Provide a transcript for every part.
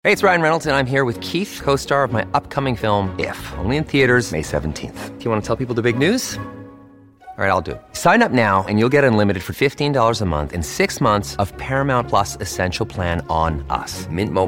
Hey, it's Ryan Reynolds, and I'm here with Keith, co-star of my upcoming film, If, only in theaters May 17th. Do you want to tell people the big news? All right, I'll do it. Sign up now and you'll get unlimited for $15 a month and 6 months of Paramount Plus Essential Plan on us.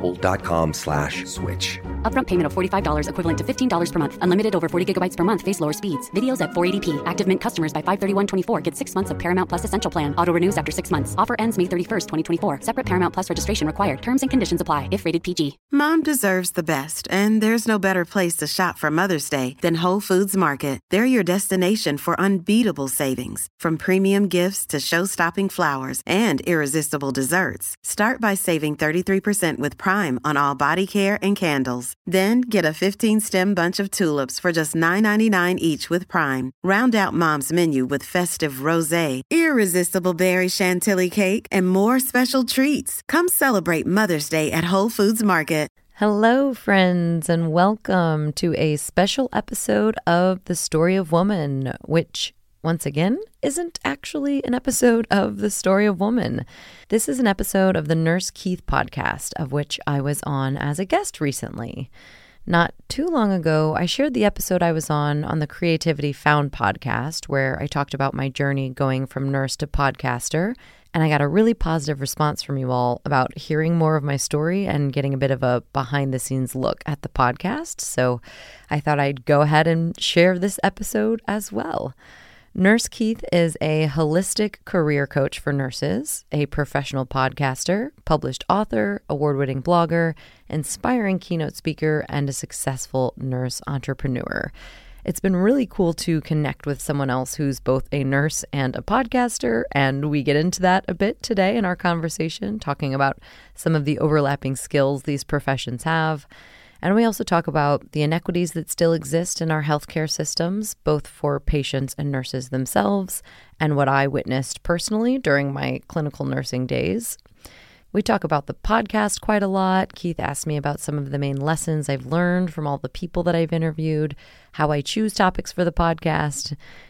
MintMobile.com/switch. Upfront payment of $45 equivalent to $15 per month. Unlimited over 40 gigabytes per month. Face lower speeds. Videos at 480p. Active Mint customers by 531.24 get 6 months of Paramount Plus Essential Plan. Auto renews after 6 months. Offer ends May 31st, 2024. Separate Paramount Plus registration required. Terms and conditions apply if rated PG. Mom deserves the best, and there's no better place to shop for Mother's Day than Whole Foods Market. They're your destination for unbeatable savings. From premium gifts to show-stopping flowers and irresistible desserts. Start by saving 33% with Prime on all body care and candles. Then get a 15-stem bunch of tulips for just $9.99 each with Prime. Round out Mom's menu with festive rosé, irresistible berry chantilly cake, and more special treats. Come celebrate Mother's Day at Whole Foods Market. Hello, friends, and welcome to a special episode of The Story of Woman, which, once again, isn't actually an episode of The Story of Woman. This is an episode of the Nurse Keith podcast, of which I was on as a guest recently. Not too long ago, I shared the episode I was on the Creativity Found podcast, where I talked about my journey going from nurse to podcaster, and I got a really positive response from you all about hearing more of my story and getting a bit of a behind-the-scenes look at the podcast, so I thought I'd go ahead and share this episode as well. Nurse Keith is a holistic career coach for nurses, a professional podcaster, published author, award-winning blogger, inspiring keynote speaker, and a successful nurse entrepreneur. It's been really cool to connect with someone else who's both a nurse and a podcaster, and we get into that a bit today in our conversation, talking about some of the overlapping skills these professions have. And we also talk about the inequities that still exist in our healthcare systems, both for patients and nurses themselves, and what I witnessed personally during my clinical nursing days. We talk about the podcast quite a lot. Keith asked me about some of the main lessons I've learned from all the people that I've interviewed, how I choose topics for the podcast,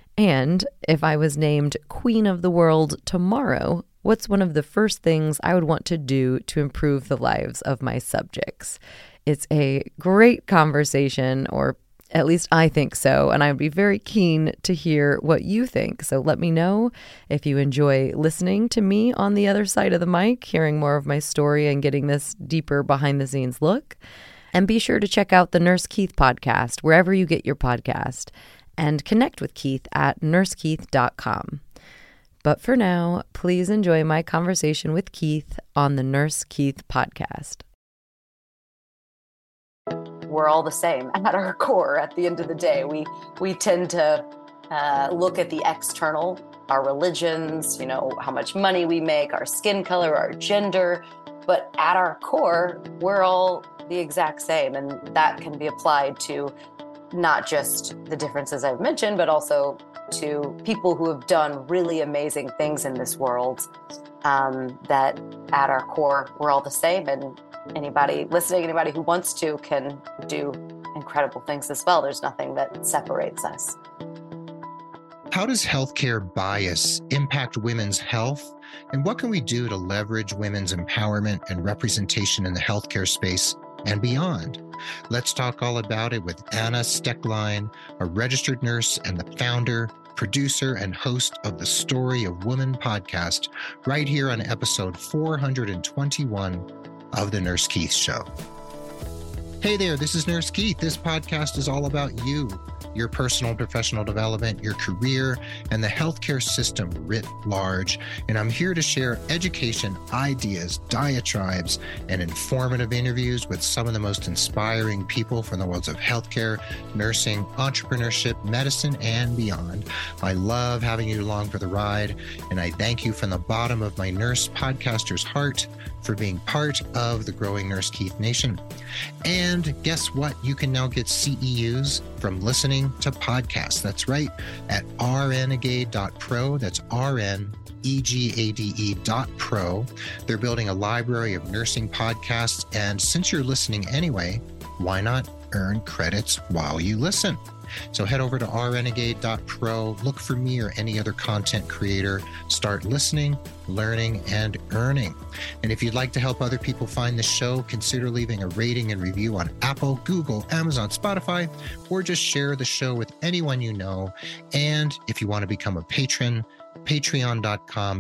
and if I was named Queen of the World tomorrow, what's one of the first things I would want to do to improve the lives of my subjects? It's a great conversation, or at least I think so, and I'd be very keen to hear what you think. So let me know if you enjoy listening to me on the other side of the mic, hearing more of my story and getting this deeper behind-the-scenes look. And be sure to check out the Nurse Keith podcast, wherever you get your podcast, and connect with Keith at nursekeith.com. But for now, please enjoy my conversation with Keith on the Nurse Keith podcast. We're all the same at our core. At the end of the day, we tend to look at the external, our religions, how much money we make, our skin color, our gender. But at our core, we're all the exact same. And that can be applied to not just the differences I've mentioned, but also to people who have done really amazing things in this world. That at our core, we're all the same. And anybody listening, anybody who wants to, can do incredible things as well. There's nothing that separates us. How does healthcare bias impact women's health? And what can we do to leverage women's empowerment and representation in the healthcare space and beyond? Let's talk all about it with Anna Stecklein, a registered nurse and the founder, producer, and host of the Story of Woman podcast, right here on episode 421 of The Nurse Keith Show. Hey there, this is Nurse Keith. This podcast is all about you, your personal and professional development, your career, and the healthcare system writ large. And I'm here to share education, ideas, diatribes, and informative interviews with some of the most inspiring people from the worlds of healthcare, nursing, entrepreneurship, medicine, and beyond. I love having you along for the ride, and I thank you from the bottom of my nurse podcaster's heart for being part of the growing Nurse Keith Nation. And guess what? You can now get CEUs from listening to podcasts. That's right, at rnegade.pro. That's RNEGADE.pro. They're building a library of nursing podcasts. And since you're listening anyway, why not earn credits while you listen? So head over to rrenegade.pro, look for me or any other content creator, start listening, learning, and earning. And if you'd like to help other people find the show, consider leaving a rating and review on Apple, Google, Amazon, Spotify, or just share the show with anyone you know. And if you want to become a patron, patreon.com,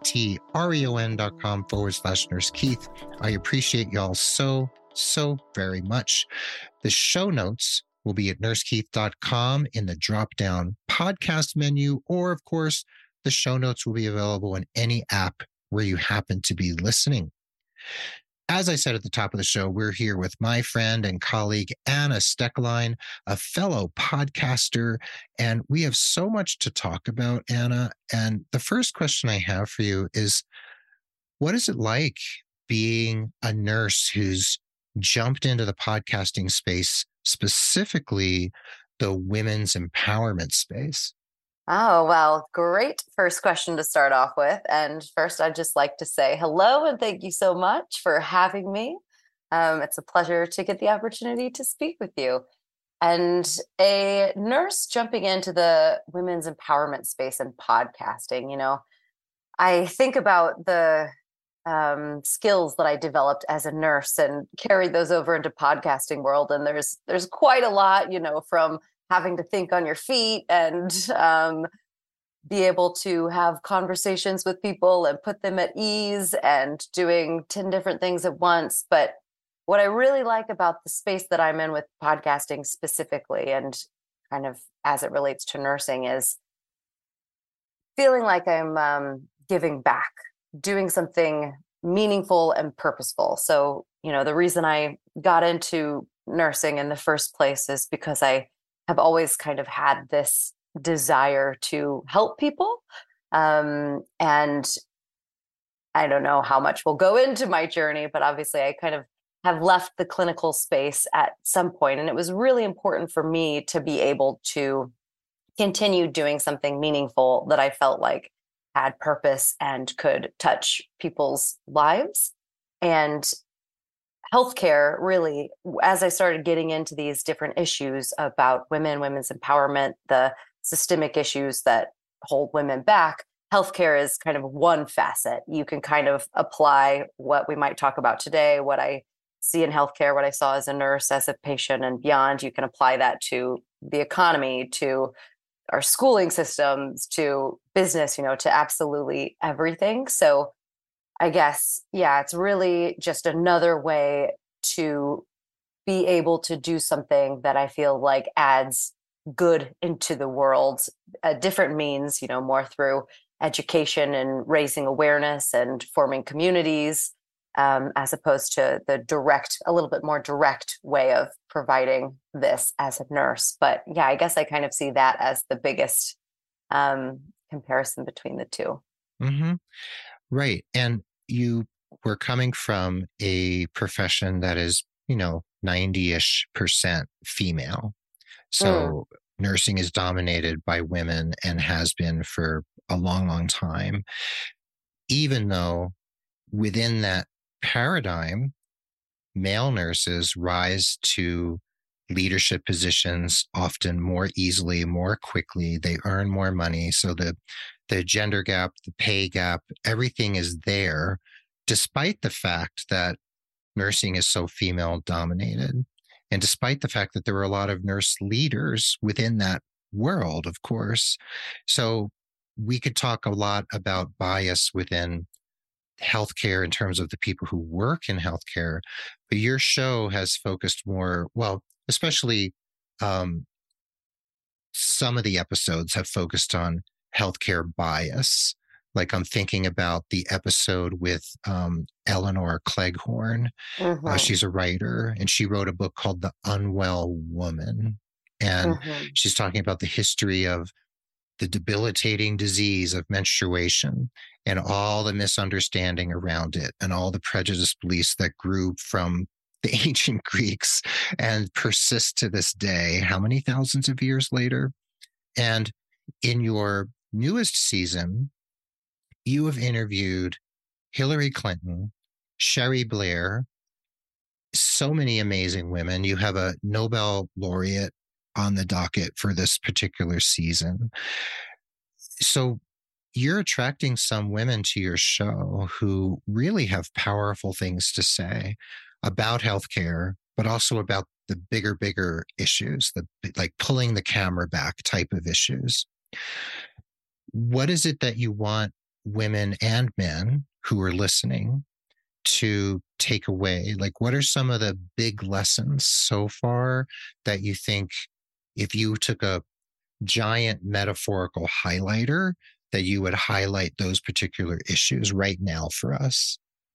patreon.com/Nurse Keith. I appreciate y'all so very much. The show notes will be at nursekeith.com in the drop-down podcast menu, or of course, the show notes will be available in any app where you happen to be listening. As I said at the top of the show, we're here with my friend and colleague, Anna Stecklein, a fellow podcaster, and we have so much to talk about, Anna. And the first question I have for you is, what is it like being a nurse who's jumped into the podcasting space, specifically the women's empowerment space? Oh, well, great first question to start off with. And first, I'd just like to say hello and thank you so much for having me. It's a pleasure to get the opportunity to speak with you. And a nurse jumping into the women's empowerment space and podcasting, I think about the skills that I developed as a nurse and carried those over into podcasting world. And there's quite a lot, from having to think on your feet and be able to have conversations with people and put them at ease and doing 10 different things at once. But what I really like about the space that I'm in with podcasting specifically, and kind of as it relates to nursing, is feeling like I'm giving back, doing something meaningful and purposeful. So, the reason I got into nursing in the first place is because I have always kind of had this desire to help people. And I don't know how much will go into my journey, but obviously I kind of have left the clinical space at some point. And it was really important for me to be able to continue doing something meaningful that I felt like had purpose and could touch people's lives. And healthcare, really, as I started getting into these different issues about women's empowerment, the systemic issues that hold women back, healthcare is kind of one facet. You can kind of apply what we might talk about today, what I see in healthcare, what I saw as a nurse, as a patient, and beyond. You can apply that to the economy, to our schooling systems, to business, to absolutely everything. So I guess, it's really just another way to be able to do something that I feel like adds good into the world, different means, more through education and raising awareness and forming communities, as opposed to a little bit more direct way of providing this as a nurse. But I guess I kind of see that as the biggest comparison between the two. Mm-hmm. Right. And you were coming from a profession that is, 90-ish% female. So nursing is dominated by women and has been for a long, long time, even though within that paradigm, male nurses rise to leadership positions often more easily, more quickly. They earn more money. So the gender gap, the pay gap, everything is there, despite the fact that nursing is so female dominated. And despite the fact that there were a lot of nurse leaders within that world, of course. So we could talk a lot about bias within healthcare in terms of the people who work in healthcare, but your show has focused more, especially some of the episodes have focused on healthcare bias. Like I'm thinking about the episode with Eleanor Cleghorn. Mm-hmm. She's a writer, and she wrote a book called The Unwell Woman. And she's talking about the history of the debilitating disease of menstruation and all the misunderstanding around it and all the prejudiced beliefs that grew from the ancient Greeks and persist to this day, how many thousands of years later? And in your newest season, you have interviewed Hillary Clinton, Cherie Blair, so many amazing women. You have a Nobel laureate on the docket for this particular season. So you're attracting some women to your show who really have powerful things to say about healthcare, but also about the bigger issues, the like pulling the camera back type of issues. What is it that you want women and men who are listening to take away? Like, what are some of the big lessons so far that you think if you took a giant metaphorical highlighter, that you would highlight those particular issues right now for us?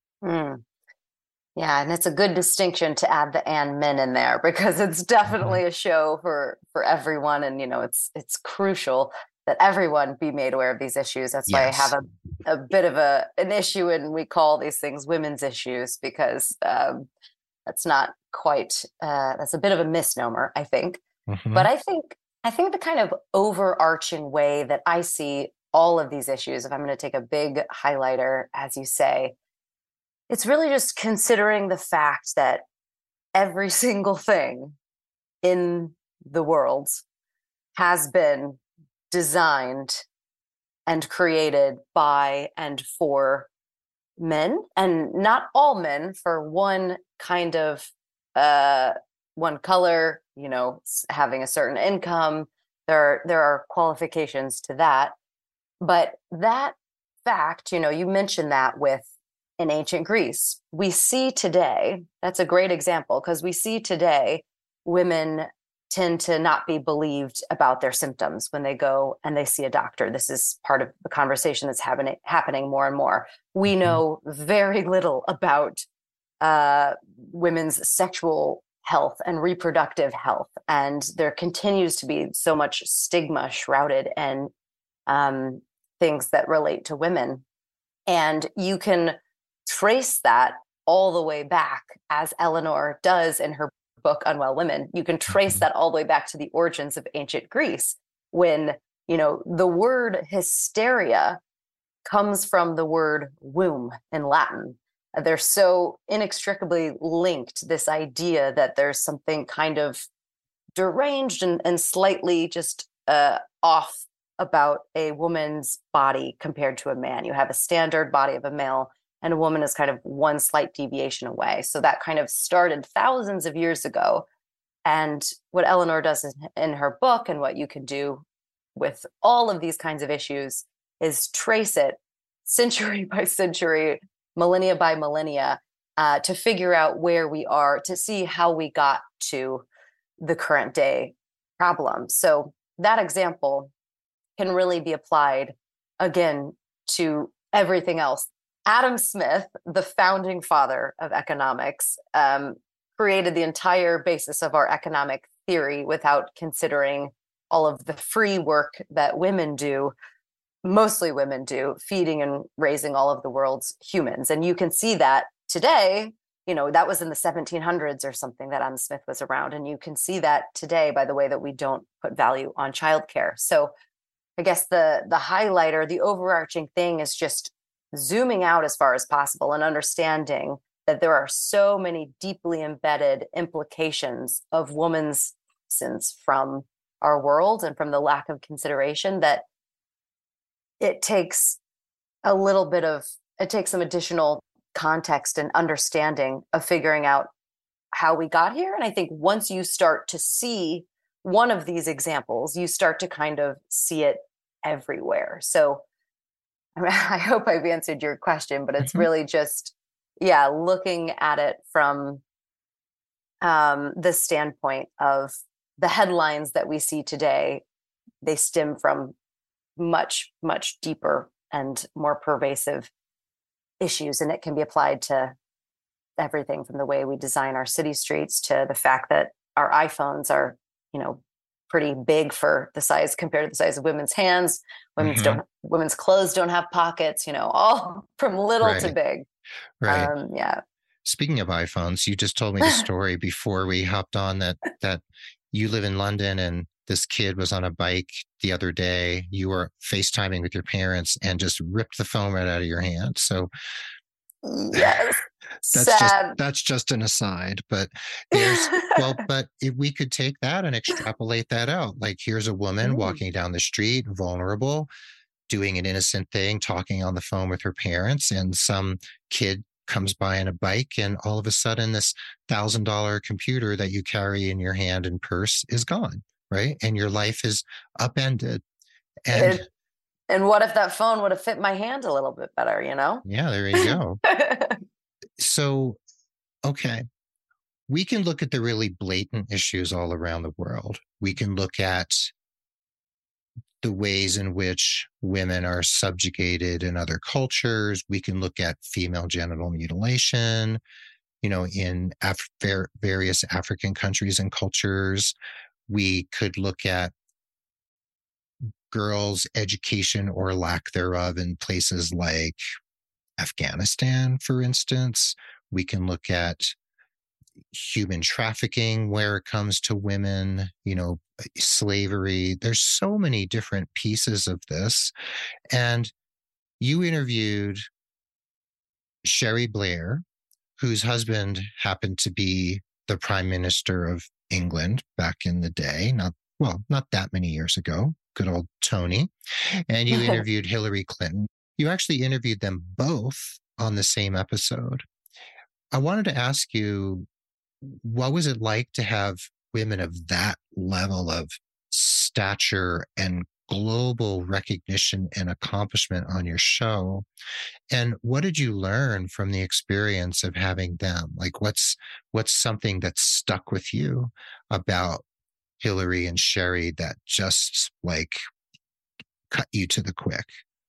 Yeah, and it's a good distinction to add the and men in there, because it's definitely a show for everyone, and it's crucial that everyone be made aware of these issues. That's why I have a bit of an issue, and we call these things women's issues, because that's not quite that's a bit of a misnomer, I think. But I think the kind of overarching way that I see all of these issues, if I'm going to take a big highlighter, as you say, it's really just considering the fact that every single thing in the world has been designed and created by and for men, and not all men, for one kind of one color, having a certain income. There are qualifications to that. But that fact, you mentioned that with in ancient Greece, we see today, that's a great example, because we see today women tend to not be believed about their symptoms when they go and they see a doctor. This is part of the conversation that's happening more and more. We know very little about women's sexual health and reproductive health, and there continues to be so much stigma shrouded in things that relate to women. And you can trace that all the way back, as Eleanor does in her book Unwell Women. You can trace that all the way back to the origins of ancient Greece, when the word hysteria comes from the word womb in Latin. They're so inextricably linked, this idea that there's something kind of deranged and slightly just off about a woman's body compared to a man. You have a standard body of a male, and a woman is kind of one slight deviation away. So that kind of started thousands of years ago. And what Eleanor does in her book, and what you can do with all of these kinds of issues, is trace it century by century, millennia by millennia, to figure out where we are, to see how we got to the current day problem. So that example can really be applied, again, to everything else. Adam Smith, the founding father of economics, created the entire basis of our economic theory without considering all of the free work that women do, mostly women do, feeding and raising all of the world's humans. And you can see that today, that was in the 1700s or something that Adam Smith was around. And you can see that today by the way that we don't put value on childcare. So I guess the highlighter, the overarching thing is just zooming out as far as possible and understanding that there are so many deeply embedded implications of women's absence from our world and from the lack of consideration, that it takes some additional context and understanding of figuring out how we got here. And I think once you start to see one of these examples, you start to kind of see it everywhere. So I hope I've answered your question, but it's really just, looking at it from the standpoint of the headlines that we see today. They stem from much, much deeper and more pervasive issues, and it can be applied to everything from the way we design our city streets to the fact that our iPhones are, pretty big for the size compared to the size of women's hands. Women's clothes don't have pockets, all from little to big. Right. Speaking of iPhones, you just told me the story before we hopped on that you live in London and this kid was on a bike the other day. You were FaceTiming with your parents and just ripped the phone right out of your hand. So yes. Sad. That's just an aside, but there's well, but if we could take that and extrapolate that out. Like here's a woman walking down the street, vulnerable, doing an innocent thing, talking on the phone with her parents, and some kid comes by on a bike, and all of a sudden this $1,000 computer that you carry in your hand and purse is gone, right? And your life is upended. And what if that phone would have fit my hand a little bit better, you know? Yeah, there you go. So, okay, we can look at the really blatant issues all around the world. We can look at the ways in which women are subjugated in other cultures. We can look at female genital mutilation, in various African countries and cultures. We could look at girls' education or lack thereof in places like Afghanistan, for instance. We can look at human trafficking where it comes to women, slavery. There's so many different pieces of this. And you interviewed Cherie Blair, whose husband happened to be the Prime Minister of England back in the day, not that many years ago, good old Tony. And you interviewed Hillary Clinton. You actually interviewed them both on the same episode. I wanted to ask you, what was it like to have women of that level of stature and global recognition and accomplishment on your show? And what did you learn from the experience of having them? Like, what's something that stuck with you about Hillary and Cherie that just like cut you to the quick?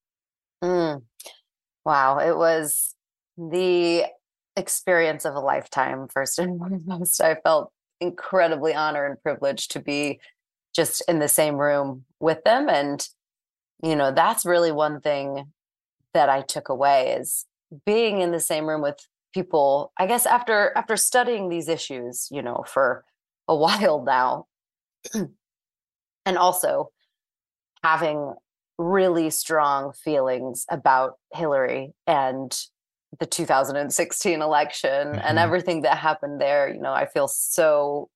Wow. It was the experience of a lifetime, first and foremost. I felt incredibly honored and privileged to be just in the same room with them. And, that's really one thing that I took away is being in the same room with people, I guess, after studying these issues, for a while now, and also having really strong feelings about Hillary and the 2016 election and everything that happened there. I feel so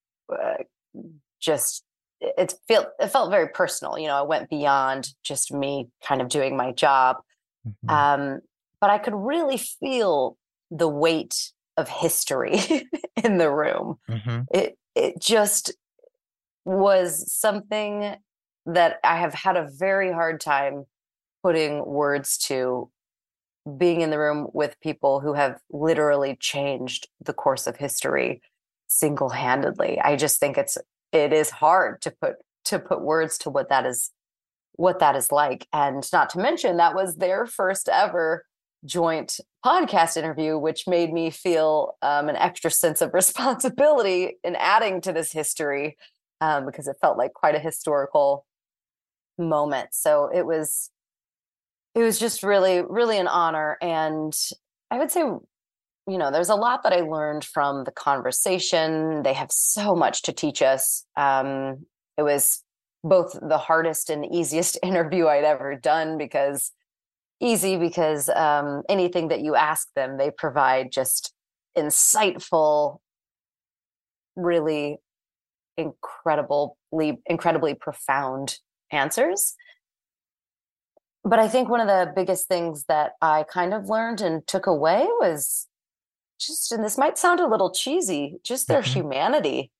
it felt very personal. I went beyond just me kind of doing my job. But I could really feel the weight of history in the room. It just was something that I have had a very hard time putting words to, being in the room with people who have literally changed the course of history single-handedly. I just think it is hard to put words to what that is like. And not to mention that was their first ever joint podcast interview, which made me feel an extra sense of responsibility in adding to this history, because it felt like quite a historical moment. So it was just really, really an honor. And I would say, there's a lot that I learned from the conversation. They have so much to teach us. It was both the hardest and easiest interview I'd ever done, because anything that you ask them, they provide just insightful, really incredibly profound answers. But I think one of the biggest things that I kind of learned and took away was just, and this might sound a little cheesy, just their humanity.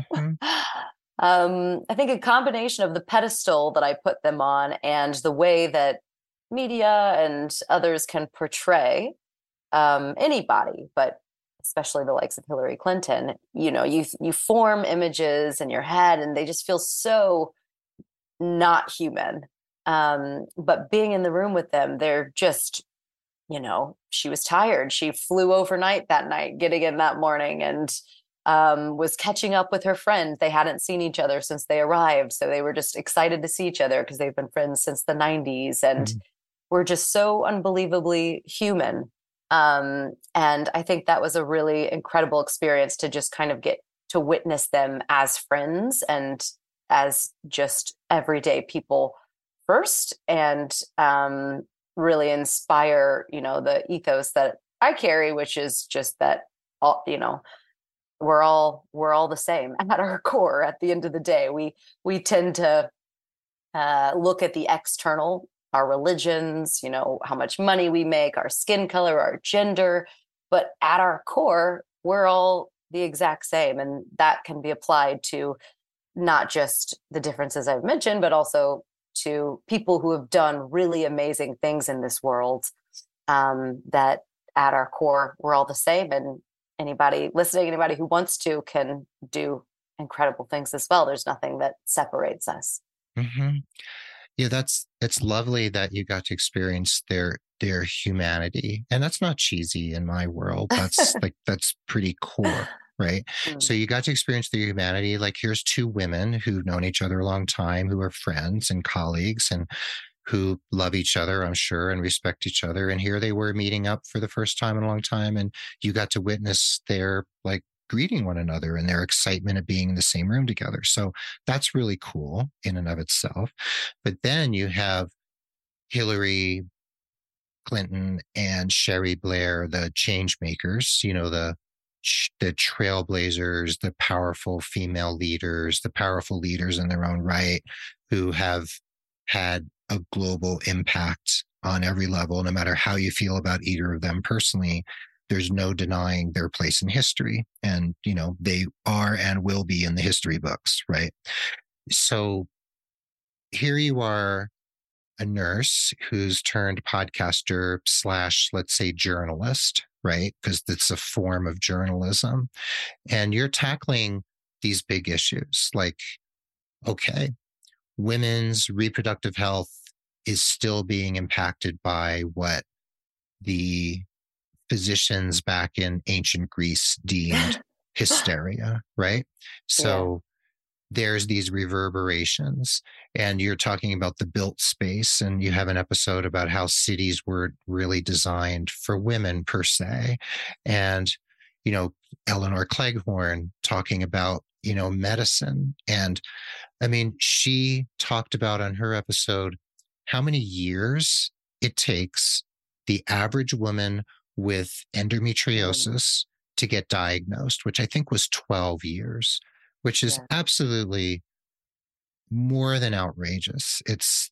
I think a combination of the pedestal that I put them on and the way that media and others can portray anybody, but especially the likes of Hillary Clinton, you form images in your head and they just feel so not human. But being in the room with them, they're just, she was tired. She flew overnight that night, getting in that morning, and was catching up with her friends. They hadn't seen each other since they arrived. So they were just excited to see each other because they've been friends since the 90s. And we're just so unbelievably human. And I think that was a really incredible experience to just kind of get to witness them as friends and as just everyday people first, and really inspire, the ethos that I carry, which is just that all, we're all the same at our core. At the end of the day, we tend to look at the external, our religions, how much money we make, our skin color, our gender, but at our core, we're all the exact same. And that can be applied to not just the differences I've mentioned, but also to people who have done really amazing things in this world, that at our core, we're all the same. And anybody listening, anybody who wants to, can do incredible things as well. There's nothing that separates us. Mm-hmm. Yeah, it's lovely that you got to experience their humanity. And that's not cheesy in my world. That's that's pretty core, right? So you got to experience their humanity. Like, here's two women who've known each other a long time, who are friends and colleagues and who love each other, I'm sure, and respect each other. And here they were meeting up for the first time in a long time. And you got to witness their greeting one another and their excitement of being in the same room together. So that's really cool in and of itself. But then you have Hillary Clinton and Sherry Blair, the change makers, the trailblazers, the powerful female leaders, the powerful leaders in their own right, who have had a global impact on every level. No matter how you feel about either of them personally, there's no denying their place in history. And, they are and will be in the history books, right? So here you are, a nurse who's turned podcaster / let's say journalist, right? Because it's a form of journalism. And you're tackling these big issues like, okay, women's reproductive health is still being impacted by what the physicians back in ancient Greece deemed hysteria, right? So there's these reverberations, and you're talking about the built space, and you have an episode about how cities were really designed for women per se. And, Eleanor Cleghorn talking about, medicine. And I mean, she talked about on her episode how many years it takes the average woman with endometriosis to get diagnosed, which I think was 12 years, which is absolutely more than outrageous. It's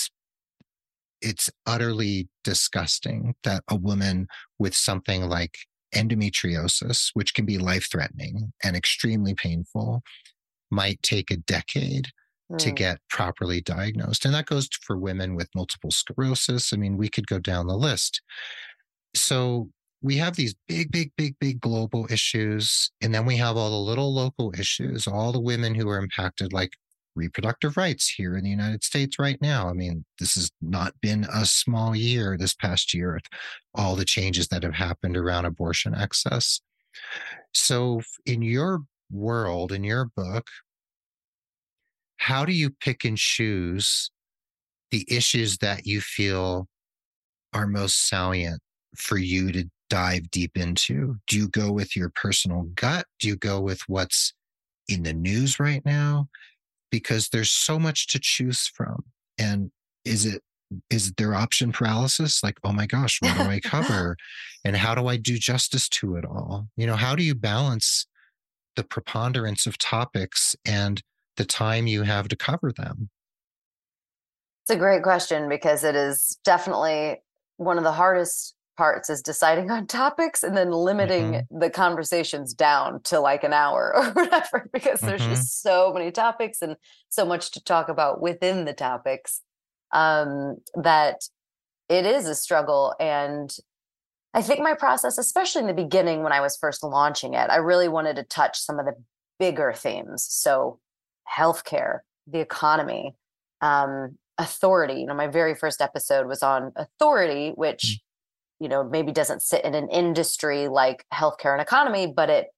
utterly disgusting that a woman with something like endometriosis, which can be life-threatening and extremely painful, might take a decade to get properly diagnosed. And that goes for women with multiple sclerosis. I mean, we could go down the list. So we have these big, big, big, big global issues. And then we have all the little local issues, all the women who are impacted, like reproductive rights here in the United States right now. I mean, this has not been a small year this past year with all the changes that have happened around abortion access. So in your world, in your book, how do you pick and choose the issues that you feel are most salient for you to dive deep into? Do you go with your personal gut? Do you go with what's in the news right now? Because there's so much to choose from. And is there option paralysis? Like, oh my gosh, what do I cover? And how do I do justice to it all? How do you balance the preponderance of topics and the time you have to cover them? It's a great question, because it is definitely one of the hardest parts, is deciding on topics and then limiting the conversations down to like an hour or whatever, because there's just so many topics and so much to talk about within the topics, that it is a struggle. And I think my process, especially in the beginning when I was first launching it, I really wanted to touch some of the bigger themes. So healthcare, the economy, authority. My very first episode was on authority, which maybe doesn't sit in an industry like healthcare and economy, but it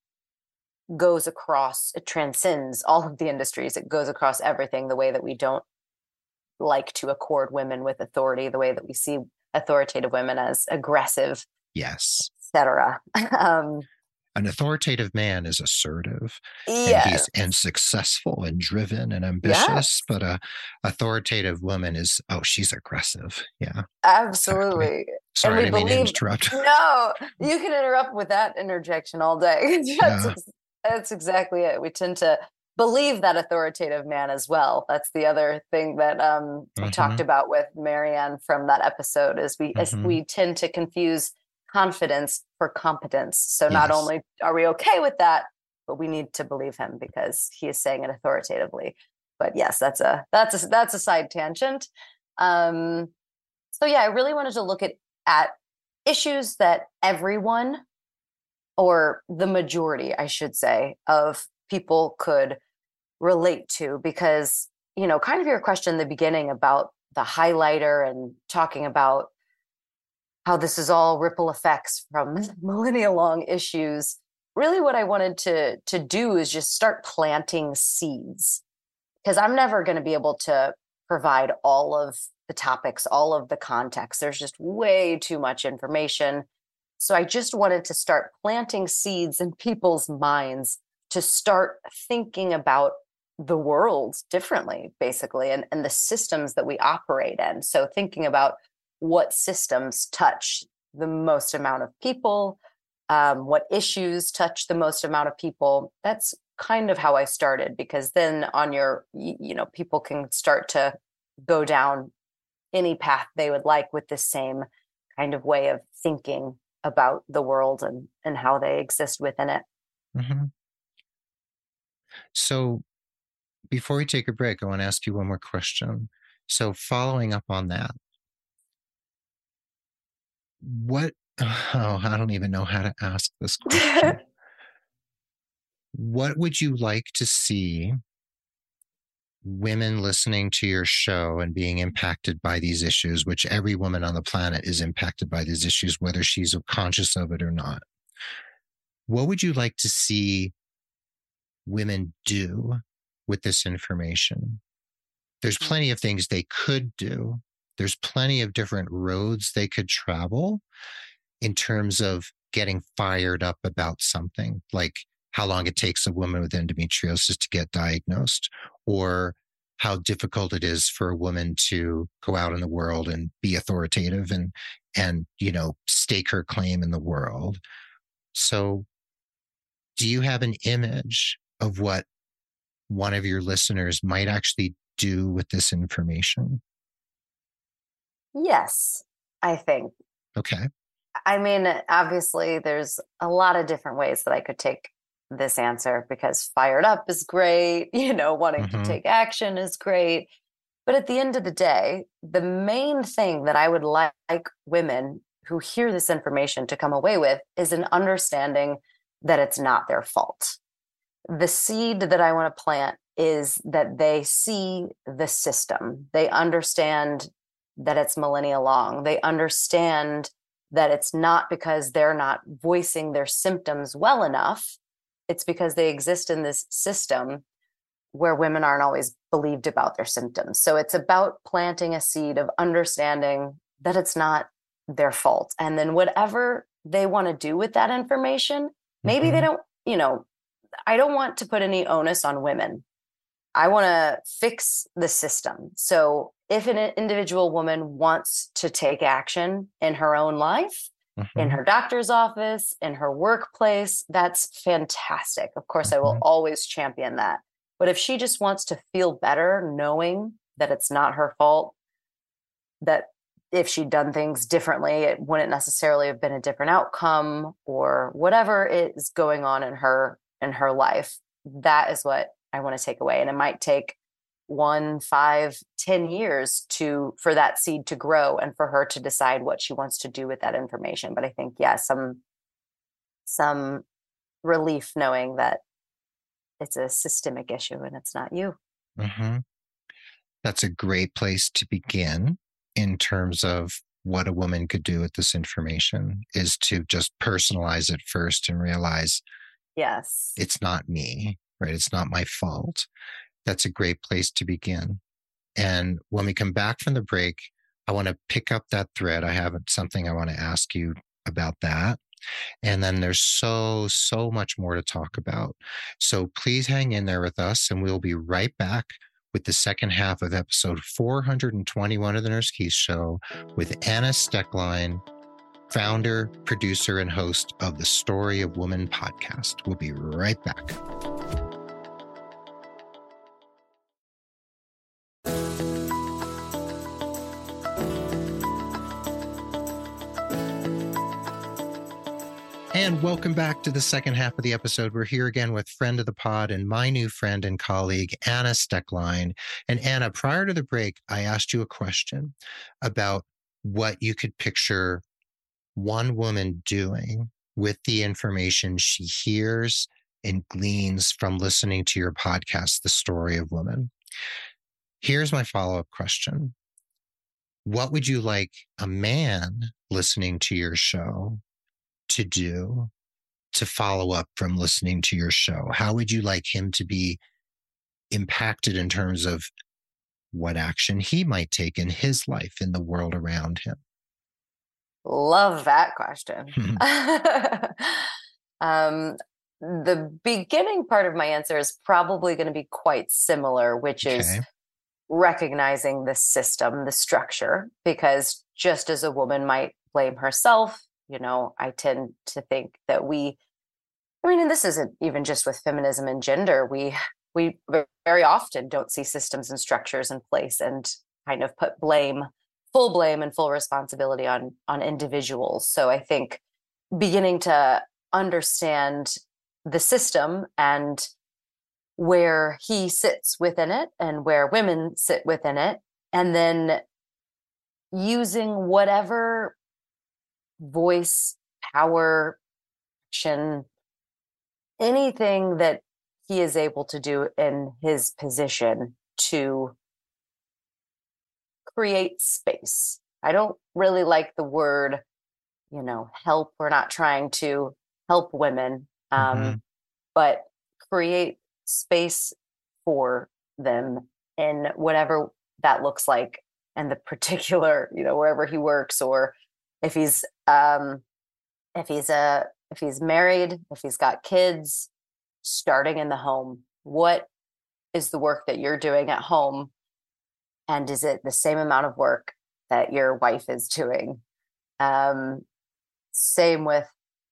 transcends all of the industries. It goes across everything, the way that we don't like to accord women with authority, the way that we see authoritative women as aggressive, yes, etc. An authoritative man is assertive, Yes. and successful and driven and ambitious, but a authoritative woman is, she's aggressive. Yeah, Absolutely. Exactly. Sorry, I didn't mean to interrupt. No, you can interrupt with that interjection all day. Yeah. That's exactly it. We tend to believe that authoritative man as well. That's the other thing that I talked about with Marianne from that episode is we tend to confuse confidence for competence. So not only are we okay with that, but we need to believe him because he is saying it authoritatively. But yes, that's a side tangent. So yeah, I really wanted to look at issues that everyone, or the majority, I should say, of people could relate to, because, you know, kind of your question in the beginning about the highlighter and talking about how this is all ripple effects from millennia long issues. Really what I wanted to do is just start planting seeds, because I'm never going to be able to provide all of the topics, all of the context. There's just way too much information. So I just wanted to start planting seeds in people's minds to start thinking about the world differently, basically, and the systems that we operate in. So thinking about what systems touch the most amount of people, what issues touch the most amount of people. That's kind of how I started, because then on your, you know, people can start to go down any path they would like with the same kind of way of thinking about the world and how they exist within it. Mm-hmm. So before we take a break, I want to ask you one more question. So following up on that, I don't even know how to ask this question. What would you like to see women listening to your show and being impacted by these issues, which every woman on the planet is impacted by these issues, whether she's conscious of it or not? What would you like to see women do with this information? There's plenty of things they could do. There's plenty of different roads they could travel in terms of getting fired up about something, like how long it takes a woman with endometriosis to get diagnosed, or how difficult it is for a woman to go out in the world and be authoritative and you know, stake her claim in the world. So do you have an image of what one of your listeners might actually do with this information? Yes, I think. Okay. I mean, obviously, there's a lot of different ways that I could take this answer, because fired up is great, you know, wanting to take action is great. But at the end of the day, the main thing that I would like women who hear this information to come away with is an understanding that it's not their fault. The seed that I want to plant is that they see the system. They understand that it's millennia long. They understand that it's not because they're not voicing their symptoms well enough. It's because they exist in this system where women aren't always believed about their symptoms. So it's about planting a seed of understanding that it's not their fault. And then whatever they want to do with that information, maybe they don't, you know, I don't want to put any onus on women. I want to fix the system. So if an individual woman wants to take action in her own life, in her doctor's office, in her workplace, that's fantastic. Of course, I will always champion that. But if she just wants to feel better knowing that it's not her fault, that if she'd done things differently, it wouldn't necessarily have been a different outcome, or whatever is going on in her life, that is what I want to take away. And it might take 1, 5, 10 years for that seed to grow and for her to decide what she wants to do with that information. But I think, yeah, some relief knowing that it's a systemic issue and it's not you. That's a great place to begin in terms of what a woman could do with this information, is to just personalize it first and realize, yes, it's not me, right? It's not my fault. That's a great place to begin. And when we come back from the break, I want to pick up that thread. I have something I want to ask you about that. And then there's so much more to talk about. So please hang in there with us, and we'll be right back with the second half of episode 421 of the Nurse Keith Show with Anna Steckline founder, producer, and host of the Story of Woman podcast. We'll be right back. And welcome back to the second half of the episode. We're here again with friend of the pod and my new friend and colleague, Anna Stecklein. And Anna, prior to the break, I asked you a question about what you could picture one woman doing with the information she hears and gleans from listening to your podcast, The Story of Woman. Here's my follow-up question. What would you like a man listening to your show to do to follow up from listening to your show? How would you like him to be impacted in terms of what action he might take in his life, in the world around him? Love that question. The beginning part of my answer is probably going to be quite similar, which is recognizing the system, the structure, because just as a woman might blame herself, I tend to think that and this isn't even just with feminism and gender, we very often don't see systems and structures in place and kind of put full blame and full responsibility on individuals. So I think beginning to understand the system and where he sits within it and where women sit within it, and then using whatever voice, power, action, anything that he is able to do in his position to create space. I don't really like the word, help. We're not trying to help women, but create space for them in whatever that looks like, and the particular, wherever he works, or if he's married, if he's got kids, starting in the home. What is the work that you're doing at home? And is it the same amount of work that your wife is doing? Same with,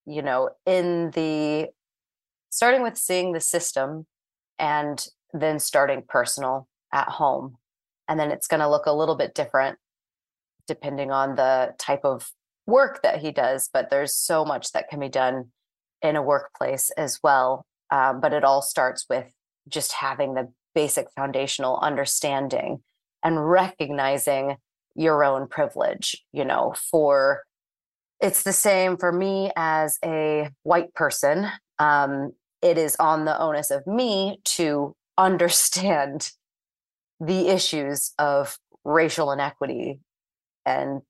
starting with seeing the system and then starting personal at home. And then it's going to look a little bit different depending on the type of work that he does, but there's so much that can be done in a workplace as well. But it all starts with just having the basic foundational understanding and recognizing your own privilege. It's the same for me as a white person. It is on the onus of me to understand the issues of racial inequity and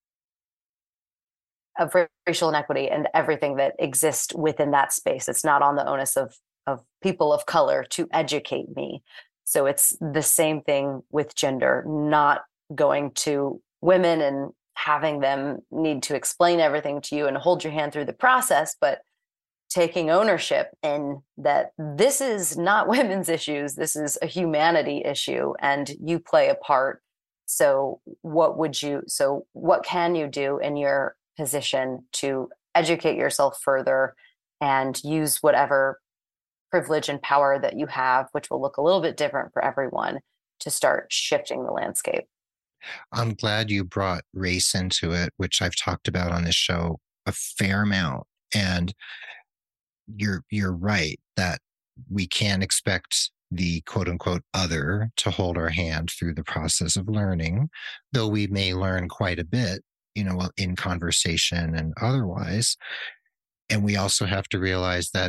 everything that exists within that space. It's not on the onus of people of color to educate me. So it's the same thing with gender, not going to women and having them need to explain everything to you and hold your hand through the process, but taking ownership in that this is not women's issues. This is a humanity issue, and you play a part. So what can you do in your position to educate yourself further and use whatever privilege and power that you have, which will look a little bit different for everyone, to start shifting the landscape? I'm glad you brought race into it, which I've talked about on this show a fair amount. And you're right that we can't expect the quote unquote other to hold our hand through the process of learning, though we may learn quite a bit, in conversation and otherwise. And we also have to realize that,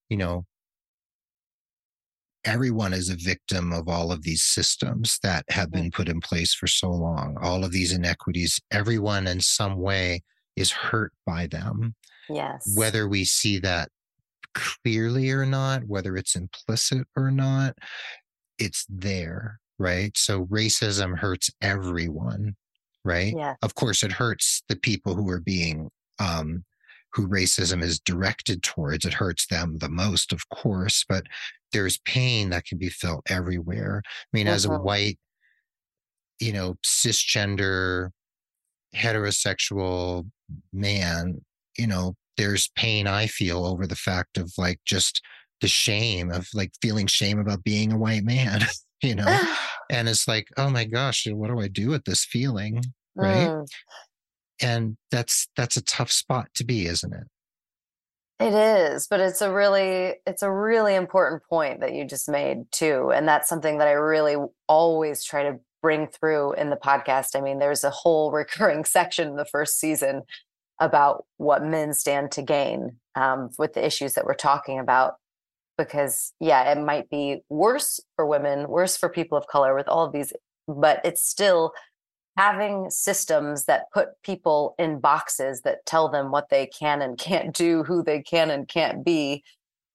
everyone is a victim of all of these systems that have been put in place for so long, all of these inequities. Everyone in some way is hurt by them. Yes. Whether we see that clearly or not, whether it's implicit or not, it's there, right? So racism hurts everyone, right? Yeah. Of course, it hurts the people who are being, who racism is directed towards. It hurts them the most, of course, but there's pain that can be felt everywhere. I mean, as a white, cisgender, heterosexual man, there's pain I feel over the fact of like just the shame of like feeling shame about being a white man, you know? And it's like, oh my gosh, what do I do with this feeling? Right. And that's a tough spot to be, isn't it? It is, but it's a really important point that you just made too. And that's something that I really always try to bring through in the podcast. I mean, there's a whole recurring section in the first season about what men stand to gain with the issues that we're talking about. Because yeah, it might be worse for women, worse for people of color with all of these, but it's still having systems that put people in boxes that tell them what they can and can't do, who they can and can't be.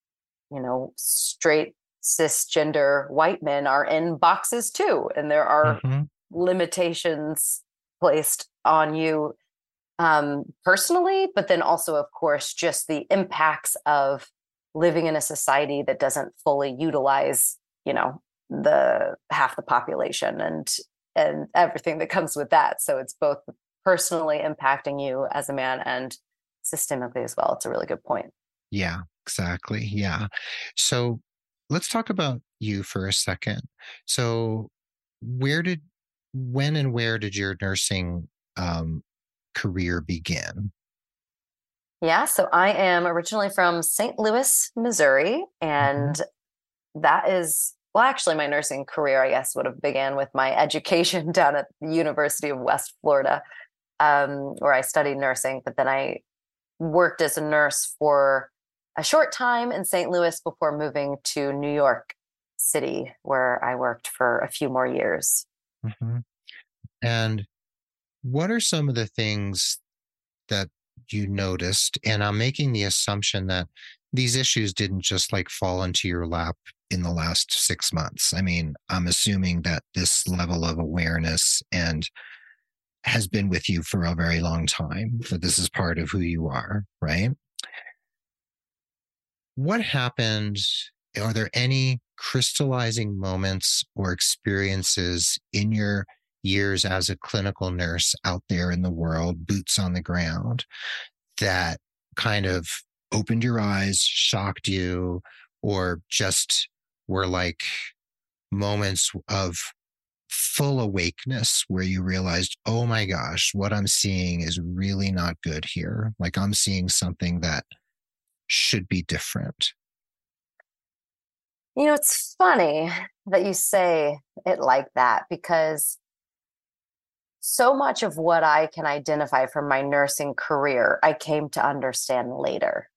Straight cisgender white men are in boxes too, and there are limitations placed on you personally, but then also, of course, just the impacts of living in a society that doesn't fully utilize, the half the population and everything that comes with that. So it's both personally impacting you as a man and systemically as well. It's a really good point. Yeah, exactly. Yeah. So let's talk about you for a second. So when and where did your nursing career begin? Yeah. So I am originally from St. Louis, Missouri, and that is, well, actually my nursing career, I guess, would have began with my education down at the University of West Florida, where I studied nursing, but then I worked as a nurse for a short time in St. Louis before moving to New York City, where I worked for a few more years. And what are some of the things that you noticed? And I'm making the assumption that these issues didn't just like fall into your lap in the last 6 months. I mean, I'm assuming that this level of awareness and has been with you for a very long time, that this is part of who you are, right? What happened? Are there any crystallizing moments or experiences in your years as a clinical nurse out there in the world, boots on the ground, that kind of opened your eyes, shocked you, or just were like moments of full awakeness where you realized, oh my gosh, what I'm seeing is really not good here. Like I'm seeing something that should be different? It's funny that you say it like that, because so much of what I can identify from my nursing career, I came to understand later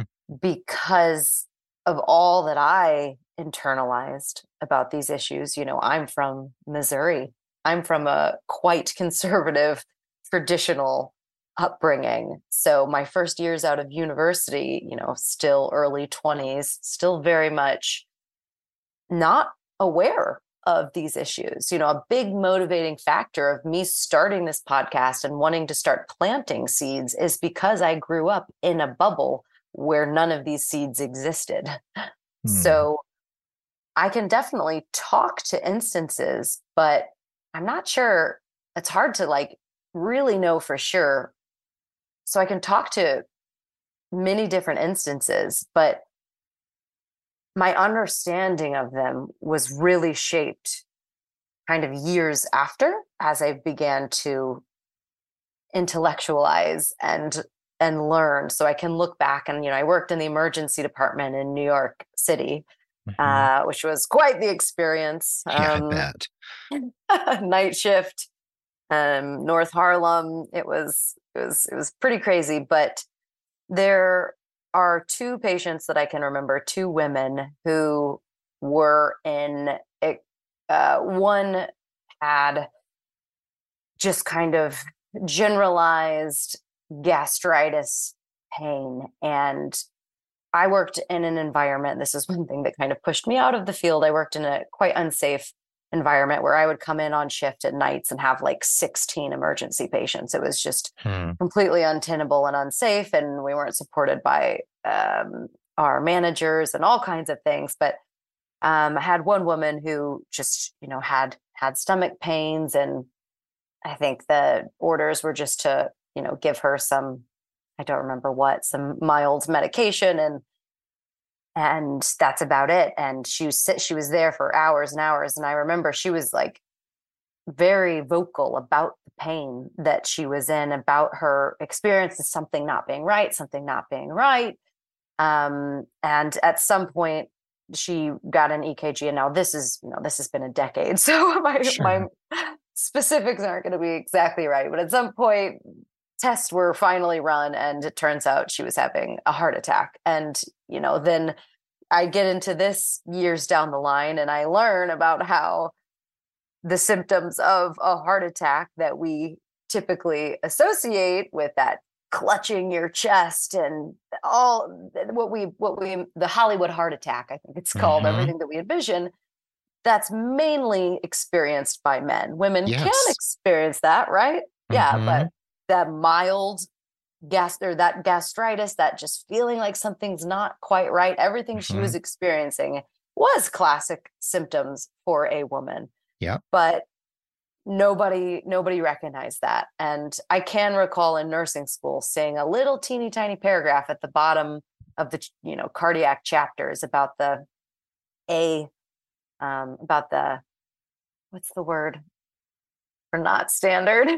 because of all that I internalized about these issues. I'm from Missouri. I'm from a quite conservative, traditional upbringing. So my first years out of university, still early 20s, still very much not aware of these issues. A big motivating factor of me starting this podcast and wanting to start planting seeds is because I grew up in a bubble where none of these seeds existed. So I can definitely talk to instances, but I'm not sure. It's hard to like really know for sure. So I can talk to many different instances, but my understanding of them was really shaped kind of years after, as I began to intellectualize and learn. So I can look back and, I worked in the emergency department in New York City, which was quite the experience. Yeah, I bet. Night shift, North Harlem. It was pretty crazy, but there are two patients that I can remember, two women who were in it. One had just kind of generalized gastritis pain. And I worked in an environment, this is one thing that kind of pushed me out of the field. I worked in a quite unsafe environment where I would come in on shift at nights and have like 16 emergency patients. It was just completely untenable and unsafe. And we weren't supported by our managers and all kinds of things. But I had one woman who just, had stomach pains and I think the orders were just to, give her some, I don't remember what, some mild medication, and that's about it. And she was there for hours and hours. And I remember she was like very vocal about the pain that she was in, about her experience of something not being right, something not being right. And at some point she got an EKG, and now this has been a decade. So my specifics aren't going to be exactly right, but at some point tests were finally run, and it turns out she was having a heart attack. And, then I get into this years down the line, and I learn about how the symptoms of a heart attack that we typically associate with that clutching your chest and all what we the Hollywood heart attack, I think it's called, everything that we envision, that's mainly experienced by men. Women can experience that, right? Yeah, but that mild that gastritis, that just feeling like something's not quite right, everything she was experiencing was classic symptoms for a woman. Yeah. But nobody recognized that. And I can recall in nursing school seeing a little teeny tiny paragraph at the bottom of the cardiac chapters about what's the word for not standard?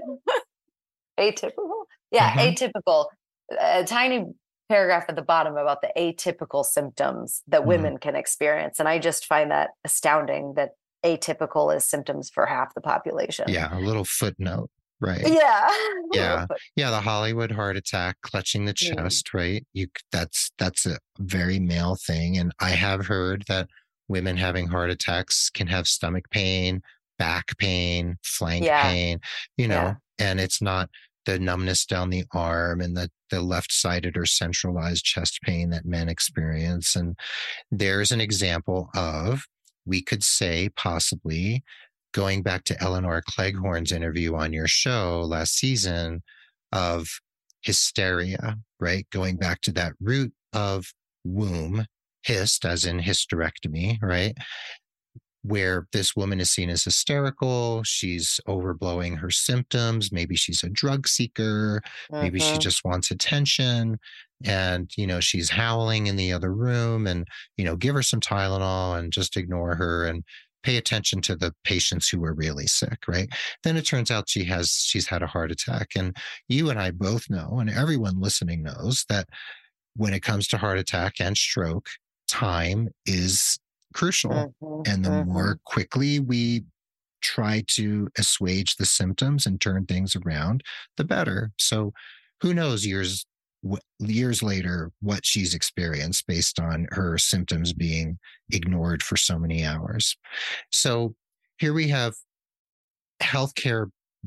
Atypical? Yeah, atypical. A tiny paragraph at the bottom about the atypical symptoms that women can experience. And I just find that astounding that atypical is symptoms for half the population. Yeah, a little footnote, right? Yeah. Yeah. Yeah, the Hollywood heart attack, clutching the chest, right? That's a very male thing. And I have heard that women having heart attacks can have stomach pain, back pain, flank pain, and it's not the numbness down the arm and the left-sided or centralized chest pain that men experience. And there's an example of, we could say, possibly going back to Eleanor Cleghorn's interview on your show last season, of hysteria, right? Going back to that root of womb, hyst as in hysterectomy, right? Where this woman is seen as hysterical, she's overblowing her symptoms, maybe she's a drug seeker, maybe she just wants attention, and, she's howling in the other room, and, give her some Tylenol and just ignore her and pay attention to the patients who are really sick, right? Then it turns out she's had a heart attack. And you and I both know, and everyone listening knows, that when it comes to heart attack and stroke, time is crucial. And the more quickly we try to assuage the symptoms and turn things around, the better. So who knows years later what she's experienced based on her symptoms being ignored for so many hours. So here we have healthcare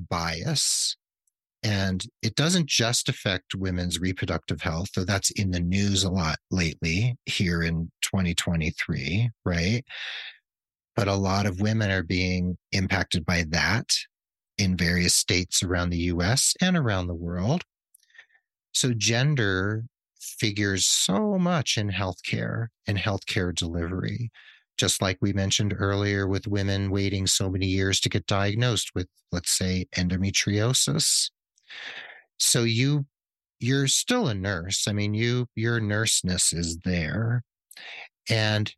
bias. And it doesn't just affect women's reproductive health, though that's in the news a lot lately here in 2023, right? But a lot of women are being impacted by that in various states around the US and around the world. So gender figures so much in healthcare and healthcare delivery. Just like we mentioned earlier, with women waiting so many years to get diagnosed with, let's say, endometriosis. So you're still a nurse. I mean, your nurseness is there. And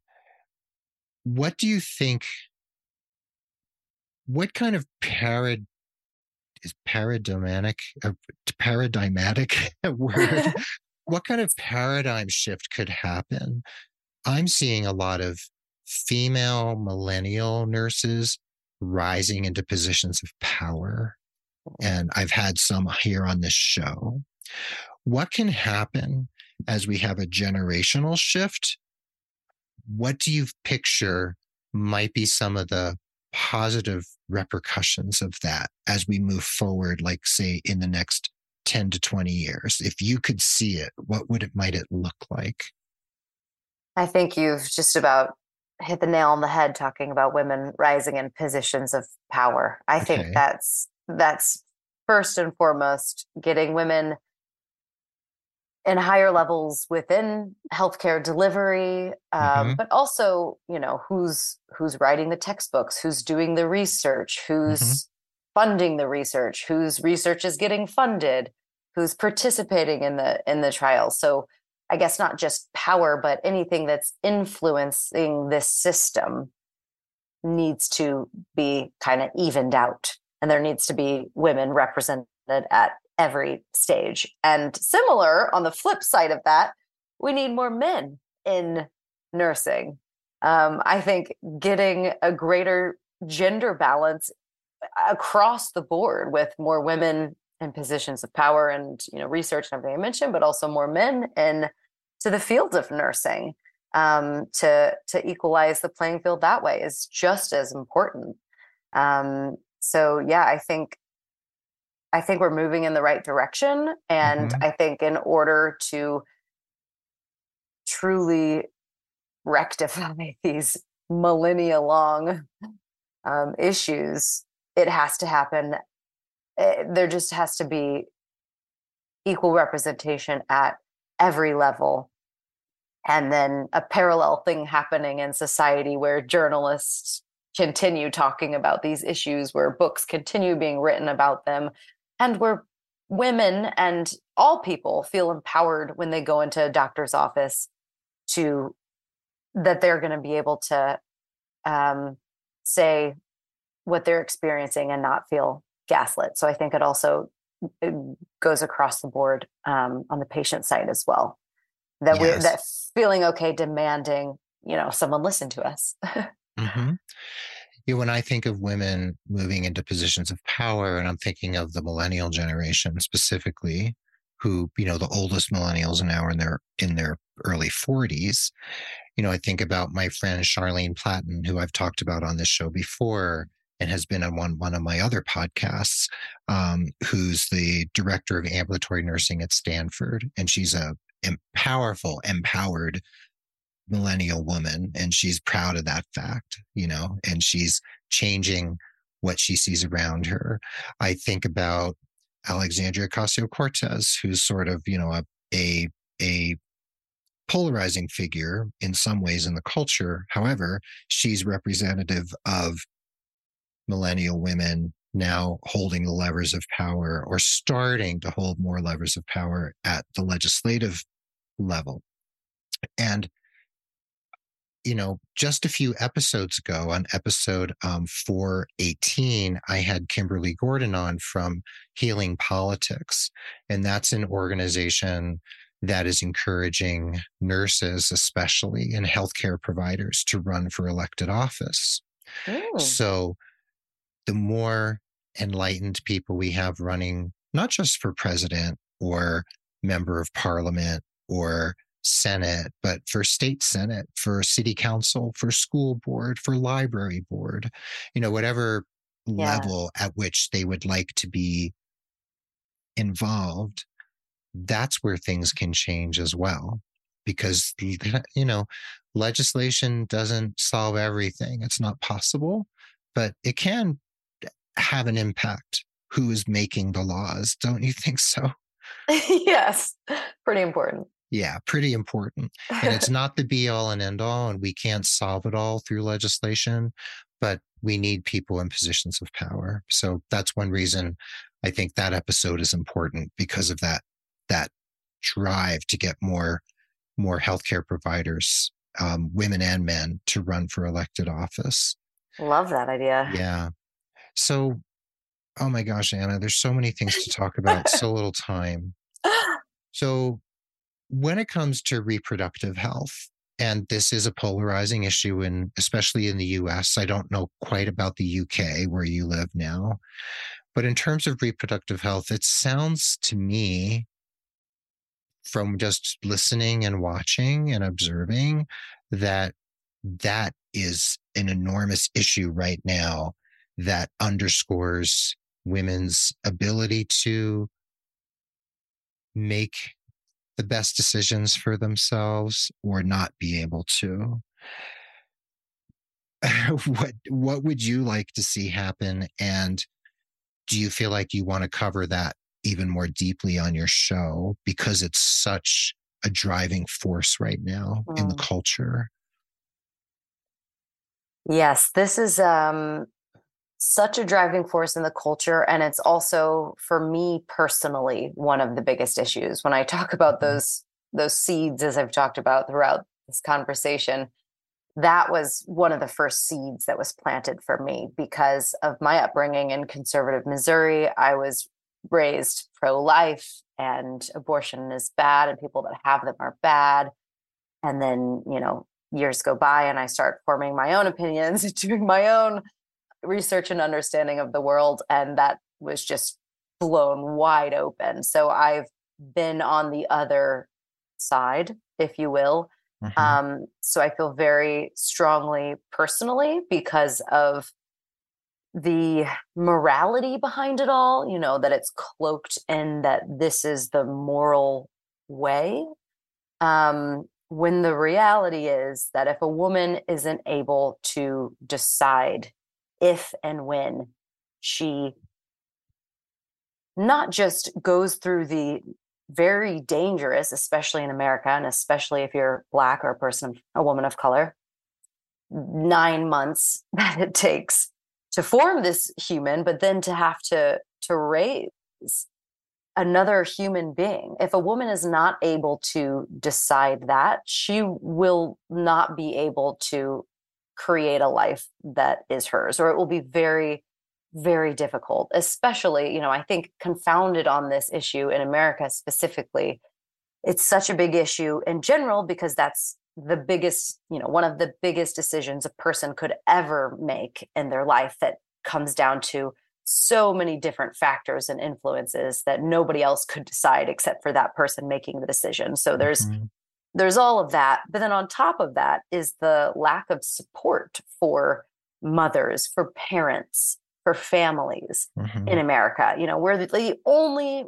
what do you think, what kind of paradigmatic word, what kind of paradigm shift could happen? I'm seeing a lot of female millennial nurses rising into positions of power. And I've had some here on this show. What can happen as we have a generational shift? What do you picture might be some of the positive repercussions of that as we move forward, like say in the next 10 to 20 years? If you could see it, what might it look like? I think you've just about hit the nail on the head talking about women rising in positions of power. I think that's first and foremost getting women in higher levels within healthcare delivery, but also, who's writing the textbooks, who's doing the research, who's funding the research, whose research is getting funded, who's participating in the trials. So I guess not just power, but anything that's influencing this system needs to be kind of evened out. And there needs to be women represented at every stage. And similar, on the flip side of that, we need more men in nursing. I think getting a greater gender balance across the board, with more women in positions of power and, research and everything I mentioned, but also more men in to the field of nursing, to equalize the playing field that way is just as important. So yeah, I think we're moving in the right direction. And I think in order to truly rectify these millennia long issues, it has to happen. There just has to be equal representation at every level. And then a parallel thing happening in society where journalists continue talking about these issues, where books continue being written about them, and where women and all people feel empowered when they go into a doctor's office that they're going to be able to say what they're experiencing and not feel gaslit. So I think it goes across the board on the patient side as well. That feeling okay, demanding, someone listen to us. When I think of women moving into positions of power, and I'm thinking of the millennial generation specifically, who, the oldest millennials now are in their early 40s. I think about my friend Charlene Platten, who I've talked about on this show before and has been on one of my other podcasts, who's the director of ambulatory nursing at Stanford. And she's a powerful, empowered millennial woman. And she's proud of that fact, and she's changing what she sees around her. I think about Alexandria Ocasio-Cortez, who's sort of, a polarizing figure in some ways in the culture. However, she's representative of millennial women now holding the levers of power, or starting to hold more levers of power at the legislative level. And, just a few episodes ago, on episode 418, I had Kimberly Gordon on from Healing Politics. And that's an organization that is encouraging nurses, especially, and healthcare providers, to run for elected office. Ooh. So the more enlightened people we have running, not just for president or member of parliament or Senate, but for state Senate, for city council, for school board, for library board, whatever level at which they would like to be involved, that's where things can change as well. Because, legislation doesn't solve everything. It's not possible, but it can have an impact. Who is making the laws? Don't you think so? Yes, pretty important. Yeah, pretty important. And it's not the be all and end all, and we can't solve it all through legislation, but we need people in positions of power. So that's one reason I think that episode is important, because of that drive to get more healthcare providers, women and men, to run for elected office. Love that idea. Yeah. So, oh my gosh, Anna, there's so many things to talk about, so little time. So when it comes to reproductive health, and this is a polarizing issue, especially in the US, I don't know quite about the UK where you live now, but in terms of reproductive health, it sounds to me, from just listening and watching and observing, that is an enormous issue right now that underscores women's ability to make the best decisions for themselves, or not be able to. What would you like to see happen? And do you feel like you want to cover that even more deeply on your show, because it's such a driving force right now in the culture? Yes, this is such a driving force in the culture. And it's also, for me personally, one of the biggest issues. When I talk about those seeds, as I've talked about throughout this conversation, that was one of the first seeds that was planted for me because of my upbringing in conservative Missouri. I was raised pro-life, and abortion is bad and people that have them are bad. And then, years go by and I start forming my own opinions, doing my own research and understanding of the world. And that was just blown wide open. So I've been on the other side, if you will. So I feel very strongly personally because of the morality behind it all, that it's cloaked in that this is the moral way. When the reality is that if a woman isn't able to decide if and when she not just goes through the very dangerous, especially in America, and especially if you're Black or a woman of color, 9 months that it takes to form this human, but then to have to raise another human being. If a woman is not able to decide that, she will not be able to create a life that is hers, or it will be very, very difficult, especially, I think confounded on this issue in America specifically. It's such a big issue in general because that's the biggest, one of the biggest decisions a person could ever make in their life that comes down to so many different factors and influences that nobody else could decide except for that person making the decision. So there's all of that. But then on top of that is the lack of support for mothers, for parents, for families in America. We're the only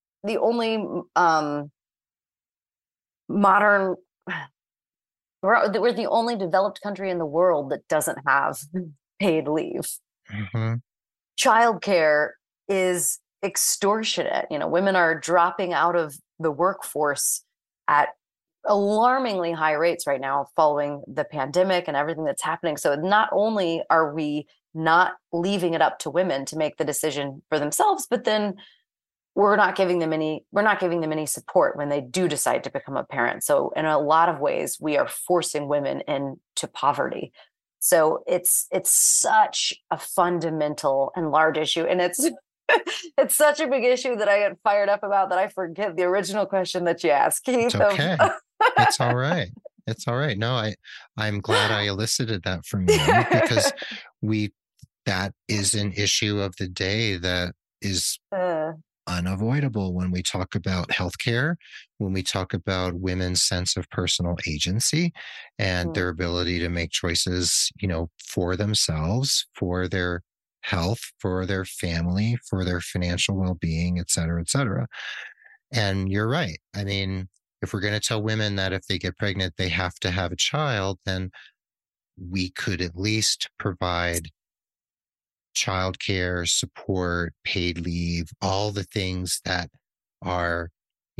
modern, we're the only developed country in the world that doesn't have paid leave. Childcare is extortionate. Women are dropping out of the workforce at alarmingly high rates right now following the pandemic and everything that's happening. So not only are we not leaving it up to women to make the decision for themselves, but then we're not giving them any support when they do decide to become a parent. So in a lot of ways, we are forcing women into poverty. So it's such a fundamental and large issue. And it's such a big issue that I get fired up about that I forget the original question that you asked, Keith. It's okay. It's all right. It's all right. No, I'm glad I elicited that from you because that is an issue of the day that is unavoidable when we talk about healthcare, when we talk about women's sense of personal agency and their ability to make choices, for themselves, for their health, for their family, for their financial well-being, et cetera, et cetera. And you're right. I mean, if we're going to tell women that if they get pregnant, they have to have a child, then we could at least provide childcare, support, paid leave, all the things that are,